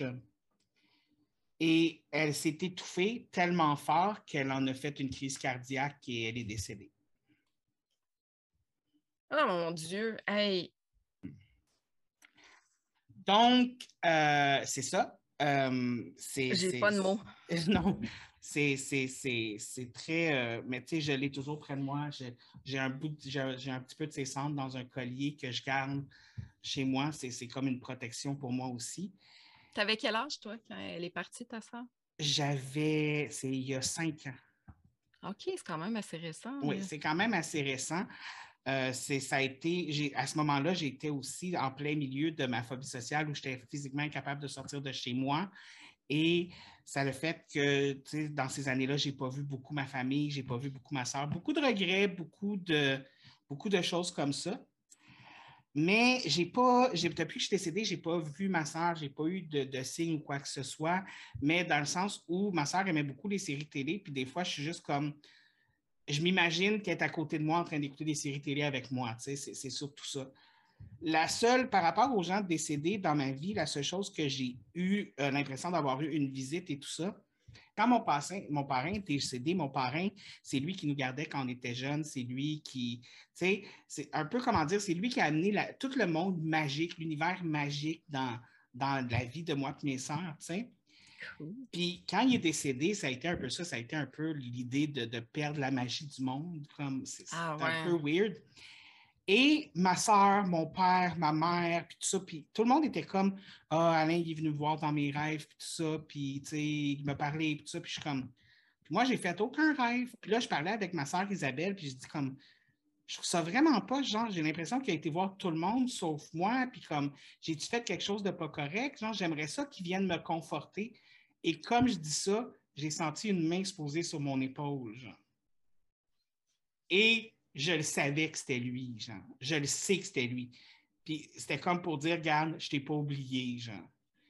Et elle s'est étouffée tellement fort qu'elle en a fait une crise cardiaque et elle est décédée. Oh mon Dieu! Hey! Donc, euh, c'est ça. Euh, c'est, J'ai c'est, pas de mots. Non, c'est, c'est, c'est, c'est très... Euh, mais tu sais, je l'ai toujours près de moi. J'ai, j'ai, un bout de, j'ai, j'ai un petit peu de ses cendres dans un collier que je garde chez moi. C'est, c'est comme une protection pour moi aussi. T'avais quel âge, toi, quand elle est partie, ta soeur? J'avais... C'est il y a cinq ans. OK, c'est quand même assez récent. Oui, là. c'est quand même assez récent. Euh, c'est, ça a été, j'ai, à ce moment-là, j'étais aussi en plein milieu de ma phobie sociale où j'étais physiquement incapable de sortir de chez moi. Et ça a le fait que, tu sais, dans ces années-là, je n'ai pas vu beaucoup ma famille, je n'ai pas vu beaucoup ma soeur. Beaucoup de regrets, beaucoup de, beaucoup de choses comme ça. Mais j'ai pas, j'ai, depuis que je suis décédée, je n'ai pas vu ma soeur, je n'ai pas eu de, de signes ou quoi que ce soit. Mais dans le sens où ma soeur aimait beaucoup les séries télé, puis des fois, je suis juste comme... Je m'imagine qu'elle est à côté de moi en train d'écouter des séries télé avec moi. Tu sais, c'est, c'est surtout ça. La seule, par rapport aux gens décédés dans ma vie, la seule chose que j'ai eu euh, l'impression d'avoir eu une visite et tout ça, quand mon, parrain, mon parrain était décédé, mon parrain, c'est lui qui nous gardait quand on était jeunes, c'est lui qui, tu sais, c'est un peu, comment dire, c'est lui qui a amené la, tout le monde magique, l'univers magique dans, dans la vie de moi et mes sœurs, tu sais. Cool. Puis quand il est décédé, ça a été un peu ça, ça a été un peu l'idée de, de perdre la magie du monde, comme c'est ah, ouais. un peu weird. Et ma soeur, mon père, ma mère, puis tout ça, puis tout le monde était comme « Ah, Alain, il est venu me voir dans mes rêves, puis tout ça, puis tu sais, il me parlait, puis tout ça. » Puis je suis comme... Puis moi, j'ai fait aucun rêve. Puis là, je parlais avec ma soeur Isabelle, puis je dis comme... Je trouve ça vraiment pas, genre, j'ai l'impression qu'il a été voir tout le monde, sauf moi, puis comme, j'ai-tu fait quelque chose de pas correct? Genre, j'aimerais ça qu'il vienne me conforter. Et comme je dis ça, j'ai senti une main se poser sur mon épaule, genre. Et... je le savais que c'était lui, genre. Je le sais que c'était lui. Puis c'était comme pour dire, regarde, je t'ai pas oublié, genre.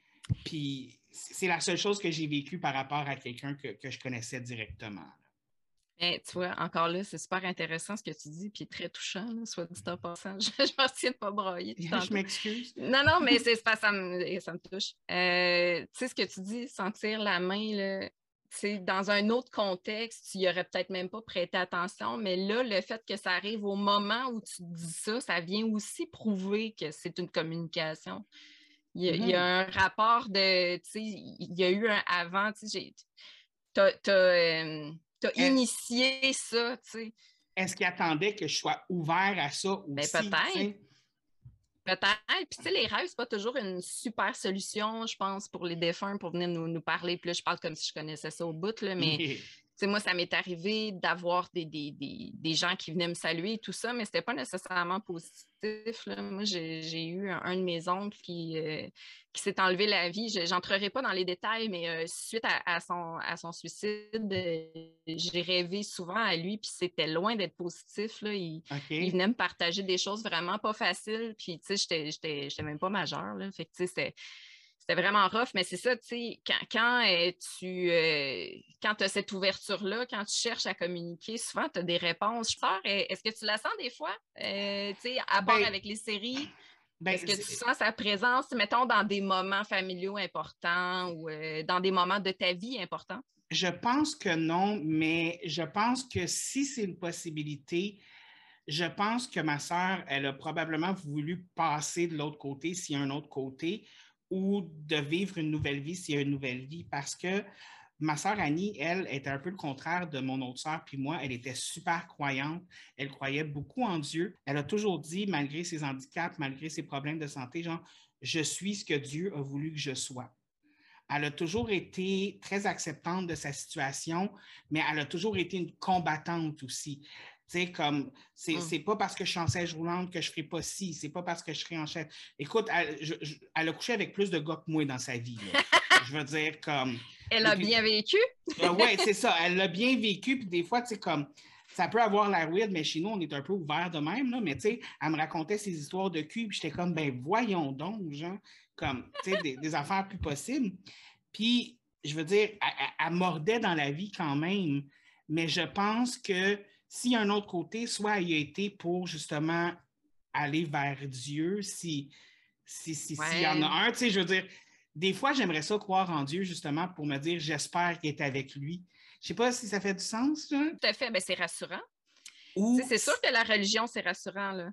Puis c'est la seule chose que j'ai vécue par rapport à quelqu'un que, que je connaissais directement. Mais tu vois, encore là, c'est super intéressant ce que tu dis, puis très touchant, là, soit dit en passant. Je, je m'en tiens de pas brailler. Je m'excuse. Non, non, mais c'est pas ça me, ça me touche. Euh, tu sais, ce que tu dis, sentir la main, là, dans un autre contexte, tu n'y aurais peut-être même pas prêté attention, mais là, le fait que ça arrive au moment où tu dis ça, ça vient aussi prouver que c'est une communication. Il y a, mm-hmm. il y a un rapport de, tu sais, il y a eu un avant, tu sais, t'as, t'as, euh, t'as initié ça, tu sais. Est-ce qu'il attendait que je sois ouvert à ça aussi? Ben, peut-être. Peut-être. Puis, tu sais, les rêves, c'est pas toujours une super solution, je pense, pour les défunts, pour venir nous, nous parler. Puis là, je parle comme si je connaissais ça au bout, là, mais tu sais, moi, ça m'est arrivé d'avoir des, des, des, des gens qui venaient me saluer et tout ça, mais c'était pas nécessairement positif, là. Moi, j'ai, j'ai eu un, un de mes oncles qui, euh, qui s'est enlevé la vie. Je n'entrerai pas dans les détails, mais euh, suite à, à, son, à son suicide, euh, j'ai rêvé souvent à lui, puis c'était loin d'être positif, là. Il, okay. il venait me partager des choses vraiment pas faciles, puis tu sais, j'étais, j'étais, j'étais même pas majeure, là. Fait que tu sais, c'était... C'était vraiment rough, mais c'est ça, tu sais, quand, quand euh, tu euh, quand as cette ouverture-là, quand tu cherches à communiquer, souvent tu as des réponses. Je peur, est-ce que tu la sens des fois, euh, tu sais, à part ben, avec les séries? Ben, est-ce que tu sens sa présence, mettons, dans des moments familiaux importants ou euh, dans des moments de ta vie importants? Je pense que non, mais je pense que si c'est une possibilité, je pense que ma sœur, elle a probablement voulu passer de l'autre côté s'il y a un autre côté, ou de vivre une nouvelle vie s'il y a une nouvelle vie, parce que ma sœur Annie, elle, était un peu le contraire de mon autre sœur, puis moi, elle était super croyante, elle croyait beaucoup en Dieu. Elle a toujours dit, malgré ses handicaps, malgré ses problèmes de santé, genre, je suis ce que Dieu a voulu que je sois. Elle a toujours été très acceptante de sa situation, mais elle a toujours été une combattante aussi. Tu sais, comme, c'est, mm. c'est pas parce que je suis en chaise roulante que je ferai pas ci, c'est pas parce que je serai en chaise. Écoute, elle, je, je, elle a couché avec plus de gars que moi dans sa vie, là. Je veux dire, comme... Elle a puis, bien vécu? euh, oui, c'est ça, elle l'a bien vécu, puis des fois, tu sais, comme, ça peut avoir l'air weird, mais chez nous, on est un peu ouvert de même, là, mais tu sais, elle me racontait ses histoires de cul, puis j'étais comme, ben voyons donc, genre, comme, tu sais, des, des affaires plus possibles. Puis, je veux dire, elle, elle mordait dans la vie quand même, mais je pense que s'il y a un autre côté, soit il a été pour justement aller vers Dieu, si, si, si, ouais. s'il y en a un, tu sais, je veux dire, des fois, j'aimerais ça croire en Dieu justement pour me dire, j'espère qu'il est avec lui. Je sais pas si ça fait du sens, là. Tout à fait, bien, c'est rassurant. Ou, c'est sûr que la religion, c'est rassurant, là.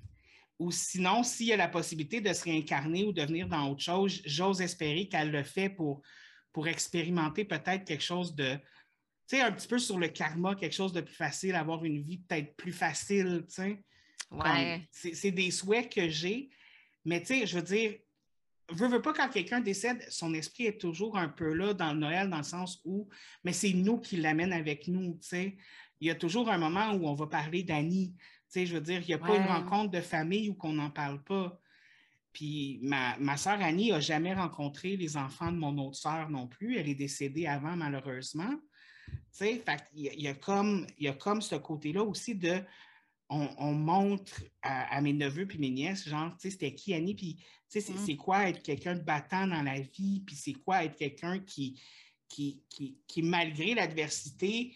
Ou sinon, s'il y a la possibilité de se réincarner ou de venir dans autre chose, j'ose espérer qu'elle le fait pour, pour expérimenter peut-être quelque chose de... Tu sais, un petit peu sur le karma, quelque chose de plus facile, avoir une vie peut-être plus facile, tu sais. Ouais. C'est, c'est des souhaits que j'ai, mais tu sais, je veux dire, veux, veux pas, quand quelqu'un décède, son esprit est toujours un peu là dans le Noël, dans le sens où, mais c'est nous qui l'amène avec nous, tu sais. Il y a toujours un moment où on va parler d'Annie, tu sais, je veux dire, il n'y a ouais. pas une rencontre de famille où qu'on n'en parle pas. Puis ma, ma sœur Annie n'a jamais rencontré les enfants de mon autre sœur non plus, elle est décédée avant, malheureusement. Tu sais, fait il y, a, il y a comme, il y a comme ce côté-là aussi de, on, on montre à, à mes neveux puis mes nièces, genre, tu sais, c'était qui Annie, puis tu sais, c'est, mm. c'est quoi être quelqu'un de battant dans la vie, puis c'est quoi être quelqu'un qui, qui, qui, qui, malgré l'adversité,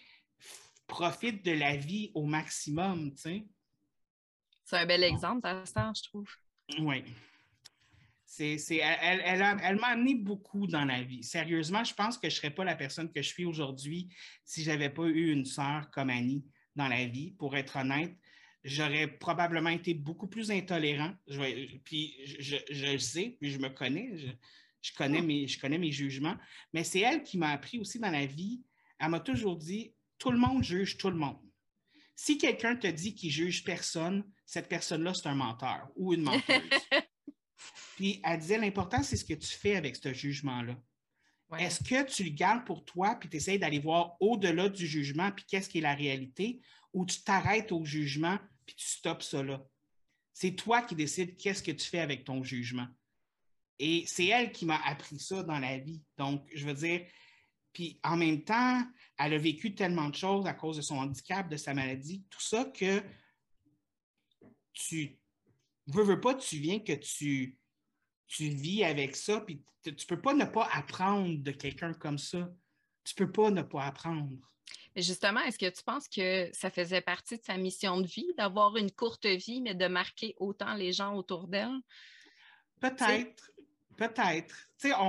profite de la vie au maximum, tu sais. C'est un bel exemple, ta sœur, je trouve. Oui. C'est, c'est, elle, elle, a, elle m'a amené beaucoup dans la vie. Sérieusement, je pense que je ne serais pas la personne que je suis aujourd'hui si je n'avais pas eu une sœur comme Annie dans la vie. Pour être honnête, j'aurais probablement été beaucoup plus intolérant. Je, puis je, je, je le sais, puis je me connais. Je, je, connais mes, je connais mes jugements. Mais c'est elle qui m'a appris aussi dans la vie. Elle m'a toujours dit, tout le monde juge tout le monde. Si quelqu'un te dit qu'il juge personne, cette personne-là, c'est un menteur ou une menteuse. Puis elle disait, l'important, c'est ce que tu fais avec ce jugement-là. Ouais. Est-ce que tu le gardes pour toi, puis tu essaies d'aller voir au-delà du jugement, puis qu'est-ce qui est la réalité, ou tu t'arrêtes au jugement, puis tu stoppes ça là? C'est toi qui décides qu'est-ce que tu fais avec ton jugement. Et c'est elle qui m'a appris ça dans la vie. Donc, je veux dire, puis en même temps, elle a vécu tellement de choses à cause de son handicap, de sa maladie, tout ça, que tu veux, veux pas, tu viens que tu... tu vis avec ça, puis tu ne peux pas ne pas apprendre de quelqu'un comme ça. Tu ne peux pas ne pas apprendre. Mais justement, est-ce que tu penses que ça faisait partie de sa mission de vie, d'avoir une courte vie, mais de marquer autant les gens autour d'elle? Peut-être, peut-être. Tu sais, on...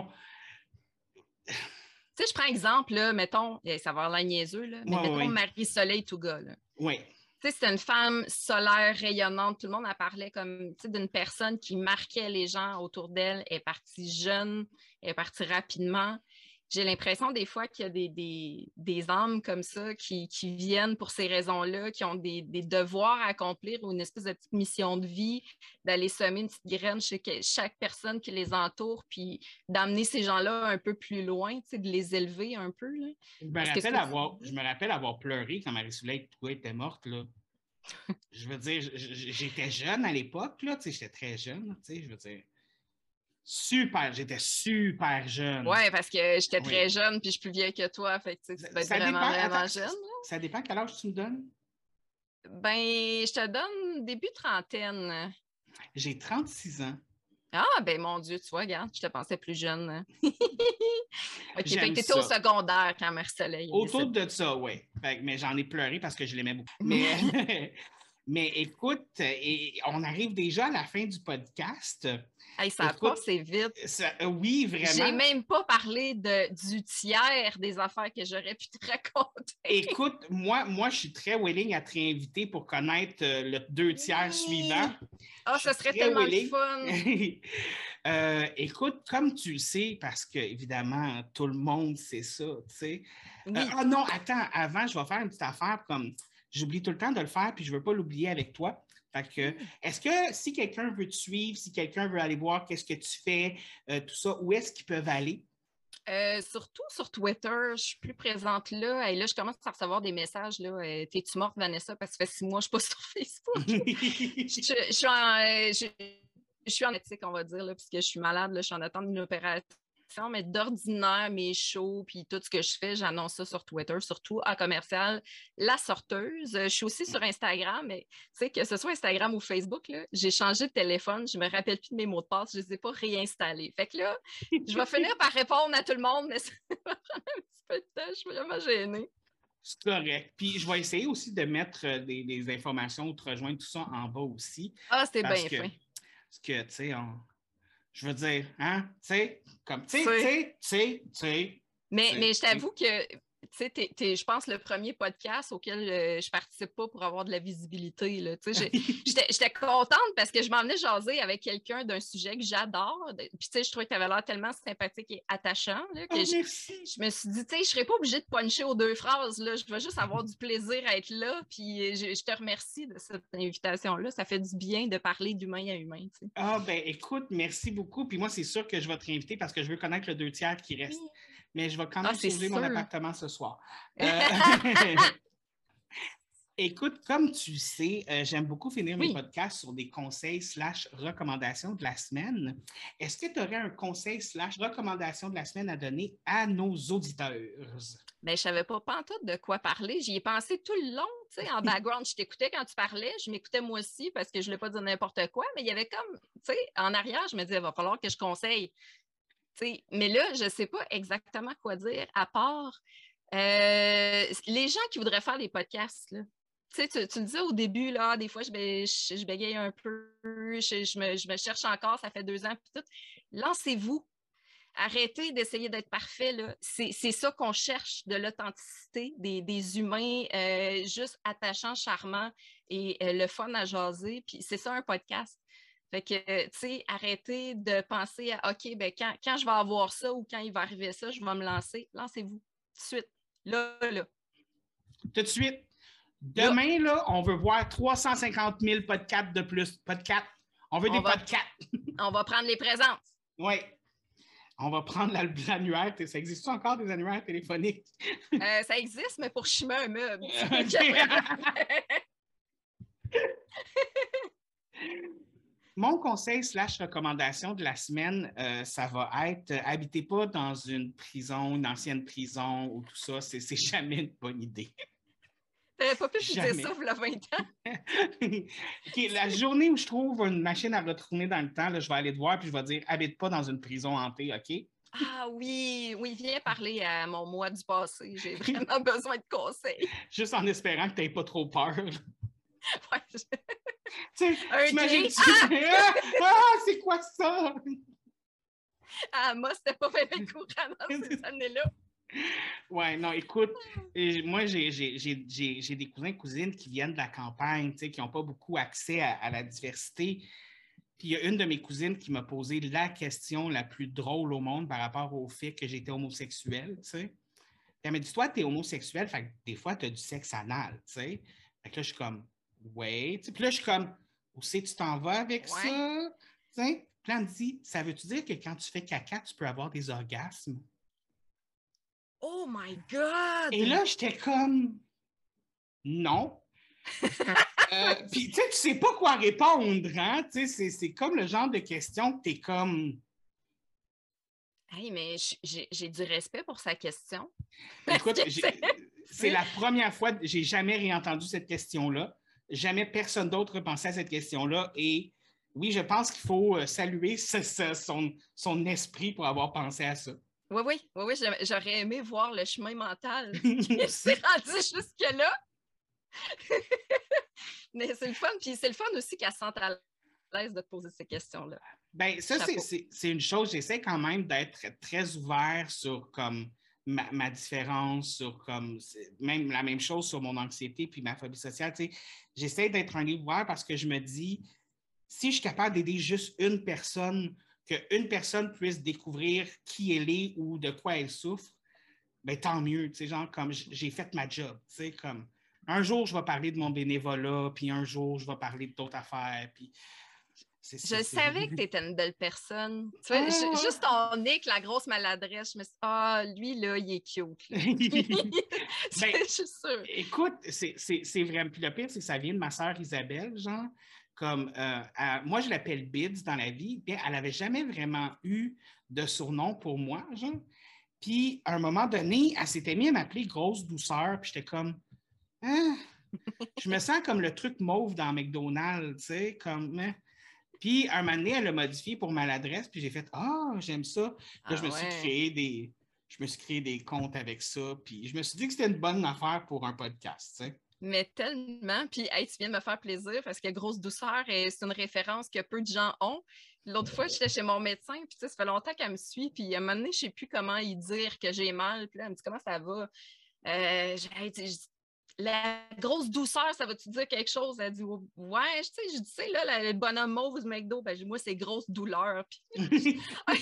Tu sais, je prends exemple, là, mettons, ça va avoir l'air niaiseux, là, mais ouais, mettons ouais. Marie-Soleil Touga. Oui. Tu sais, c'était une femme solaire, rayonnante. Tout le monde en parlait comme d'une personne qui marquait les gens autour d'elle. Elle est partie jeune, elle est partie rapidement. J'ai l'impression des fois qu'il y a des, des, des âmes comme ça qui, qui viennent pour ces raisons-là, qui ont des, des devoirs à accomplir ou une espèce de petite mission de vie, d'aller semer une petite graine chez chaque personne qui les entoure, puis d'amener ces gens-là un peu plus loin, tu sais, de les élever un peu. Là. Je, me rappelle avoir, je me rappelle avoir pleuré quand Marie-Soleil Touga était morte. Là. Je veux dire, j'étais jeune à l'époque, là, tu sais, j'étais très jeune, tu sais, je veux dire. Super, j'étais super jeune. Oui, parce que j'étais très oui. jeune puis je suis plus vieille que toi. Fait que tu dois être vraiment, dépend, vraiment attends, jeune. Là. Ça dépend quel âge tu me donnes? Ben, je te donne début trentaine. J'ai trente-six ans. Ah, ben mon Dieu, tu vois, regarde, je te pensais plus jeune. OK, fait que t'étais au secondaire quand Marie-Soleil. Autour de ça, oui. Mais j'en ai pleuré parce que je l'aimais beaucoup. Mais, mais écoute, et on arrive déjà à la fin du podcast. Hey, ça Écoute, a passé vite. Ça, oui, vraiment. J'ai même pas parlé de, du tiers des affaires que j'aurais pu te raconter. Écoute, moi, moi, je suis très willing à te réinviter pour connaître euh, le deux tiers oui. suivant. Ah, oh, ça serait tellement willing. fun. euh, écoute, comme tu le sais, parce que évidemment, tout le monde sait ça, tu sais. Ah oui. euh, oh non, attends, avant, je vais faire une petite affaire comme j'oublie tout le temps de le faire, puis je ne veux pas l'oublier avec toi. Fait que, est-ce que si quelqu'un veut te suivre, si quelqu'un veut aller voir qu'est-ce que tu fais, euh, tout ça, où est-ce qu'ils peuvent aller? Euh, surtout sur Twitter, je suis plus présente là. Et là, je commence à recevoir des messages. Là. Euh, T'es-tu morte, Vanessa? Parce que ça fait six mois que je suis pas sur Facebook. je, je, suis en, euh, je, je suis en éthique, on va dire, là, puisque je suis malade. Là, je suis en attente d'une opération. Mais d'ordinaire, mes shows, puis tout ce que je fais, j'annonce ça sur Twitter, surtout à commercial La Sorteuse. Je suis aussi sur Instagram, mais tu sais, que ce soit Instagram ou Facebook, là, j'ai changé de téléphone, je me rappelle plus de mes mots de passe, je les ai pas réinstallés. Fait que là, je vais finir par répondre à tout le monde, mais ça va prendre un petit peu de temps, je suis vraiment gênée. C'est correct. Puis je vais essayer aussi de mettre des, des informations ou de rejoindre tout ça en bas aussi. Ah, c'était bien fin. Parce que, tu sais, on... Je veux dire, hein, tu sais, comme, tu sais, tu sais, tu sais, tu sais. Mais, mais je t'avoue que, tu sais, t'es, t'es, je pense, le premier podcast auquel euh, je participe pas pour avoir de la visibilité, là. Tu sais, j'étais, j'étais contente parce que je m'en venais jaser avec quelqu'un d'un sujet que j'adore. Puis, tu sais, je trouvais que tu avais l'air tellement sympathique et attachant, là, que oh, je, je me suis dit, tu sais, je serais pas obligée de puncher aux deux phrases, là. Je vais juste avoir du plaisir à être là. Puis, je, je te remercie de cette invitation-là. Ça fait du bien de parler d'humain à humain, tu sais. Ah, ben, écoute, merci beaucoup. Puis moi, c'est sûr que je vais te réinviter parce que je veux connaître le deux tiers qui reste. Oui. Mais je vais quand même ah, sauver mon appartement ce soir. Euh... Écoute, comme tu sais, euh, j'aime beaucoup finir oui. mes podcasts sur des conseils slash recommandations de la semaine. Est-ce que tu aurais un conseil slash recommandation de la semaine à donner à nos auditeurs? Bien, je ne savais pas pantoute de quoi parler. J'y ai pensé tout le long, tu sais, en background. Je t'écoutais quand tu parlais. Je m'écoutais moi aussi parce que je ne voulais pas dire n'importe quoi. Mais il y avait comme, tu sais, en arrière, je me disais, il va falloir que je conseille. T'sais, mais là, je ne sais pas exactement quoi dire, à part euh, les gens qui voudraient faire des podcasts, là. tu sais, tu, tu le disais au début, là, des fois, je, je, je bégaye un peu, je, je, me, je me cherche encore, ça fait deux ans, puis tout. Lancez-vous. Arrêtez d'essayer d'être parfait, là. C'est, c'est ça qu'on cherche, de l'authenticité, des, des humains euh, juste attachants, charmants et euh, le fun à jaser. Puis c'est ça un podcast. Fait que, tu sais, arrêtez de penser à OK, ben quand, quand je vais avoir ça ou quand il va arriver ça, je vais me lancer. Lancez-vous tout de suite. Là, là. Tout de suite. Là. Demain, là, on veut voir trois cent cinquante mille podcasts de plus. Podcasts. On veut on des va, podcasts. On va prendre les présences. Oui. On va prendre l'annuaire. Ça existe encore des annuaires téléphoniques? Euh, ça existe, mais pour chimer un meuble. Mon conseil slash recommandation de la semaine, euh, ça va être euh, habitez pas dans une prison, une ancienne prison ou tout ça. C'est, c'est jamais une bonne idée. T'avais pas pu dire ça il y a vingt ans. Okay, la journée où je trouve une machine à retourner dans le temps, là, je vais aller te voir puis je vais dire habite pas dans une prison hantée, OK? Ah oui, oui, viens parler à mon moi du passé. J'ai vraiment besoin de conseils. Juste en espérant que tu n'aies pas trop peur. Ouais, je... Tu sais, t'imagines, ah! ah, c'est quoi ça? Ah, moi, c'était pas bien courant dans ces années-là. Ouais, non, écoute, moi, j'ai, j'ai, j'ai, j'ai, j'ai des cousins et cousines qui viennent de la campagne, tu sais, qui n'ont pas beaucoup accès à, à la diversité. Puis il y a une de mes cousines qui m'a posé la question la plus drôle au monde par rapport au fait que j'étais homosexuel, tu sais. Elle m'a dit, toi, t'es homosexuel, fait que des fois, tu as du sexe anal, tu sais. Fait que là, je suis comme, ouais. Puis là, je suis comme, où c'est que tu t'en vas avec ouais. ça? Tu sais. Puis là, elle me dit, ça veut-tu dire que quand tu fais caca, tu peux avoir des orgasmes? Oh my God! Et là, j'étais comme, non. euh, Puis, tu sais, tu sais pas quoi répondre, hein? Tu sais, c'est, c'est comme le genre de question que t'es comme... Hey, mais j'ai, j'ai du respect pour sa question. Écoute, c'est... c'est la première fois que j'ai jamais réentendu cette question-là. Jamais personne d'autre pensait à cette question-là. Et oui, je pense qu'il faut saluer ce, ce, son, son esprit pour avoir pensé à ça. Oui, oui, oui, oui, j'aurais aimé voir le chemin mental qui s'est rendu jusque-là. Mais c'est le fun, puis c'est le fun aussi qu'elle se sente à l'aise de te poser ces questions-là. Bien, ça, c'est, c'est, c'est une chose, j'essaie quand même d'être très ouvert sur comme ma, ma différence, sur comme même la même chose sur mon anxiété puis ma phobie sociale. Tu sais, j'essaie d'être un livre ouvert parce que je me dis, si je suis capable d'aider juste une personne, qu'une personne puisse découvrir qui elle est ou de quoi elle souffre, bien, tant mieux. Tu sais, genre, comme j'ai fait ma job. Tu sais, comme un jour, je vais parler de mon bénévolat, puis un jour, je vais parler d'autres affaires, puis... C'est, c'est, je c'est... savais que tu étais une belle personne. Tu vois, ah! je, juste ton nez, la grosse maladresse, je me suis dit, ah, lui, là, il est cute. Ben, je suis sûre. Écoute, c'est, c'est, c'est vraiment. Puis le pire, c'est que ça vient de ma sœur Isabelle, genre. Comme, euh, à, moi, je l'appelle Bids dans la vie. Bien, elle n'avait jamais vraiment eu de surnom pour moi, genre. Puis, à un moment donné, elle s'était mise à m'appeler Grosse Douceur. Puis, j'étais comme, ah, je me sens comme le truc mauve dans McDonald's, tu sais, comme. Hein. Puis, un moment donné, elle l'a modifié pour maladresse, puis j'ai fait « Ah, oh, j'aime ça. » Puis là, ah, je me ouais. suis créé des... Je me suis créé des comptes avec ça, puis je me suis dit que c'était une bonne affaire pour un podcast, tu sais. Mais tellement, puis hey, tu viens de me faire plaisir, parce que Grosse Douceur, c'est une référence que peu de gens ont. L'autre fois, j'étais chez mon médecin, puis tu sais, ça fait longtemps qu'elle me suit, puis à un moment donné, je ne sais plus comment y dire que j'ai mal, puis là, elle me dit « Comment ça va? Euh, » j'ai dit la grosse douceur, ça va-tu dire quelque chose? Elle dit, ouais, je sais, je dis, sais, là, le bonhomme mauve du McDo, ben, moi, c'est grosse douleur. Puis...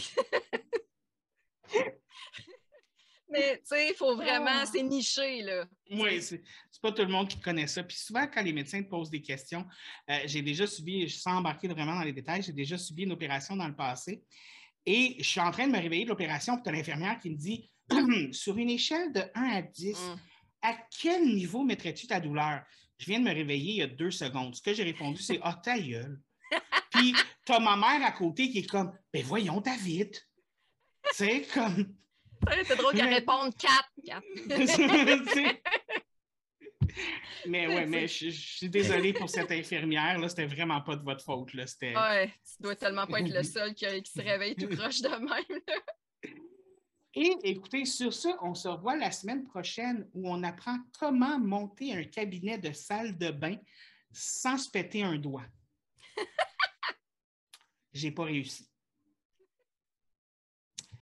Mais, tu sais, il faut vraiment, oh. c'est niché, là. Oui, c'est, c'est pas tout le monde qui connaît ça. Puis souvent, quand les médecins te posent des questions, euh, j'ai déjà subi, sans embarquer vraiment dans les détails, j'ai déjà subi une opération dans le passé. Et je suis en train de me réveiller de l'opération, puis tu as l'infirmière qui me dit, sur une échelle de un à dix, mm. à quel niveau mettrais-tu ta douleur? Je viens de me réveiller il y a deux secondes. Ce que j'ai répondu, c'est « Ah, ta gueule! » Puis, t'as ma mère à côté qui est comme « Ben voyons, David! » Tu sais, comme... C'est drôle qu'elle réponde quatre. Mais ouais, mais je, je suis désolée pour cette infirmière. Là, c'était vraiment pas de votre faute. Là. C'était... Ouais, tu dois tellement pas être le seul qui, qui se réveille tout croche de même. Là. Et écoutez, sur ça, on se revoit la semaine prochaine où on apprend comment monter un cabinet de salle de bain sans se péter un doigt. J'ai pas réussi.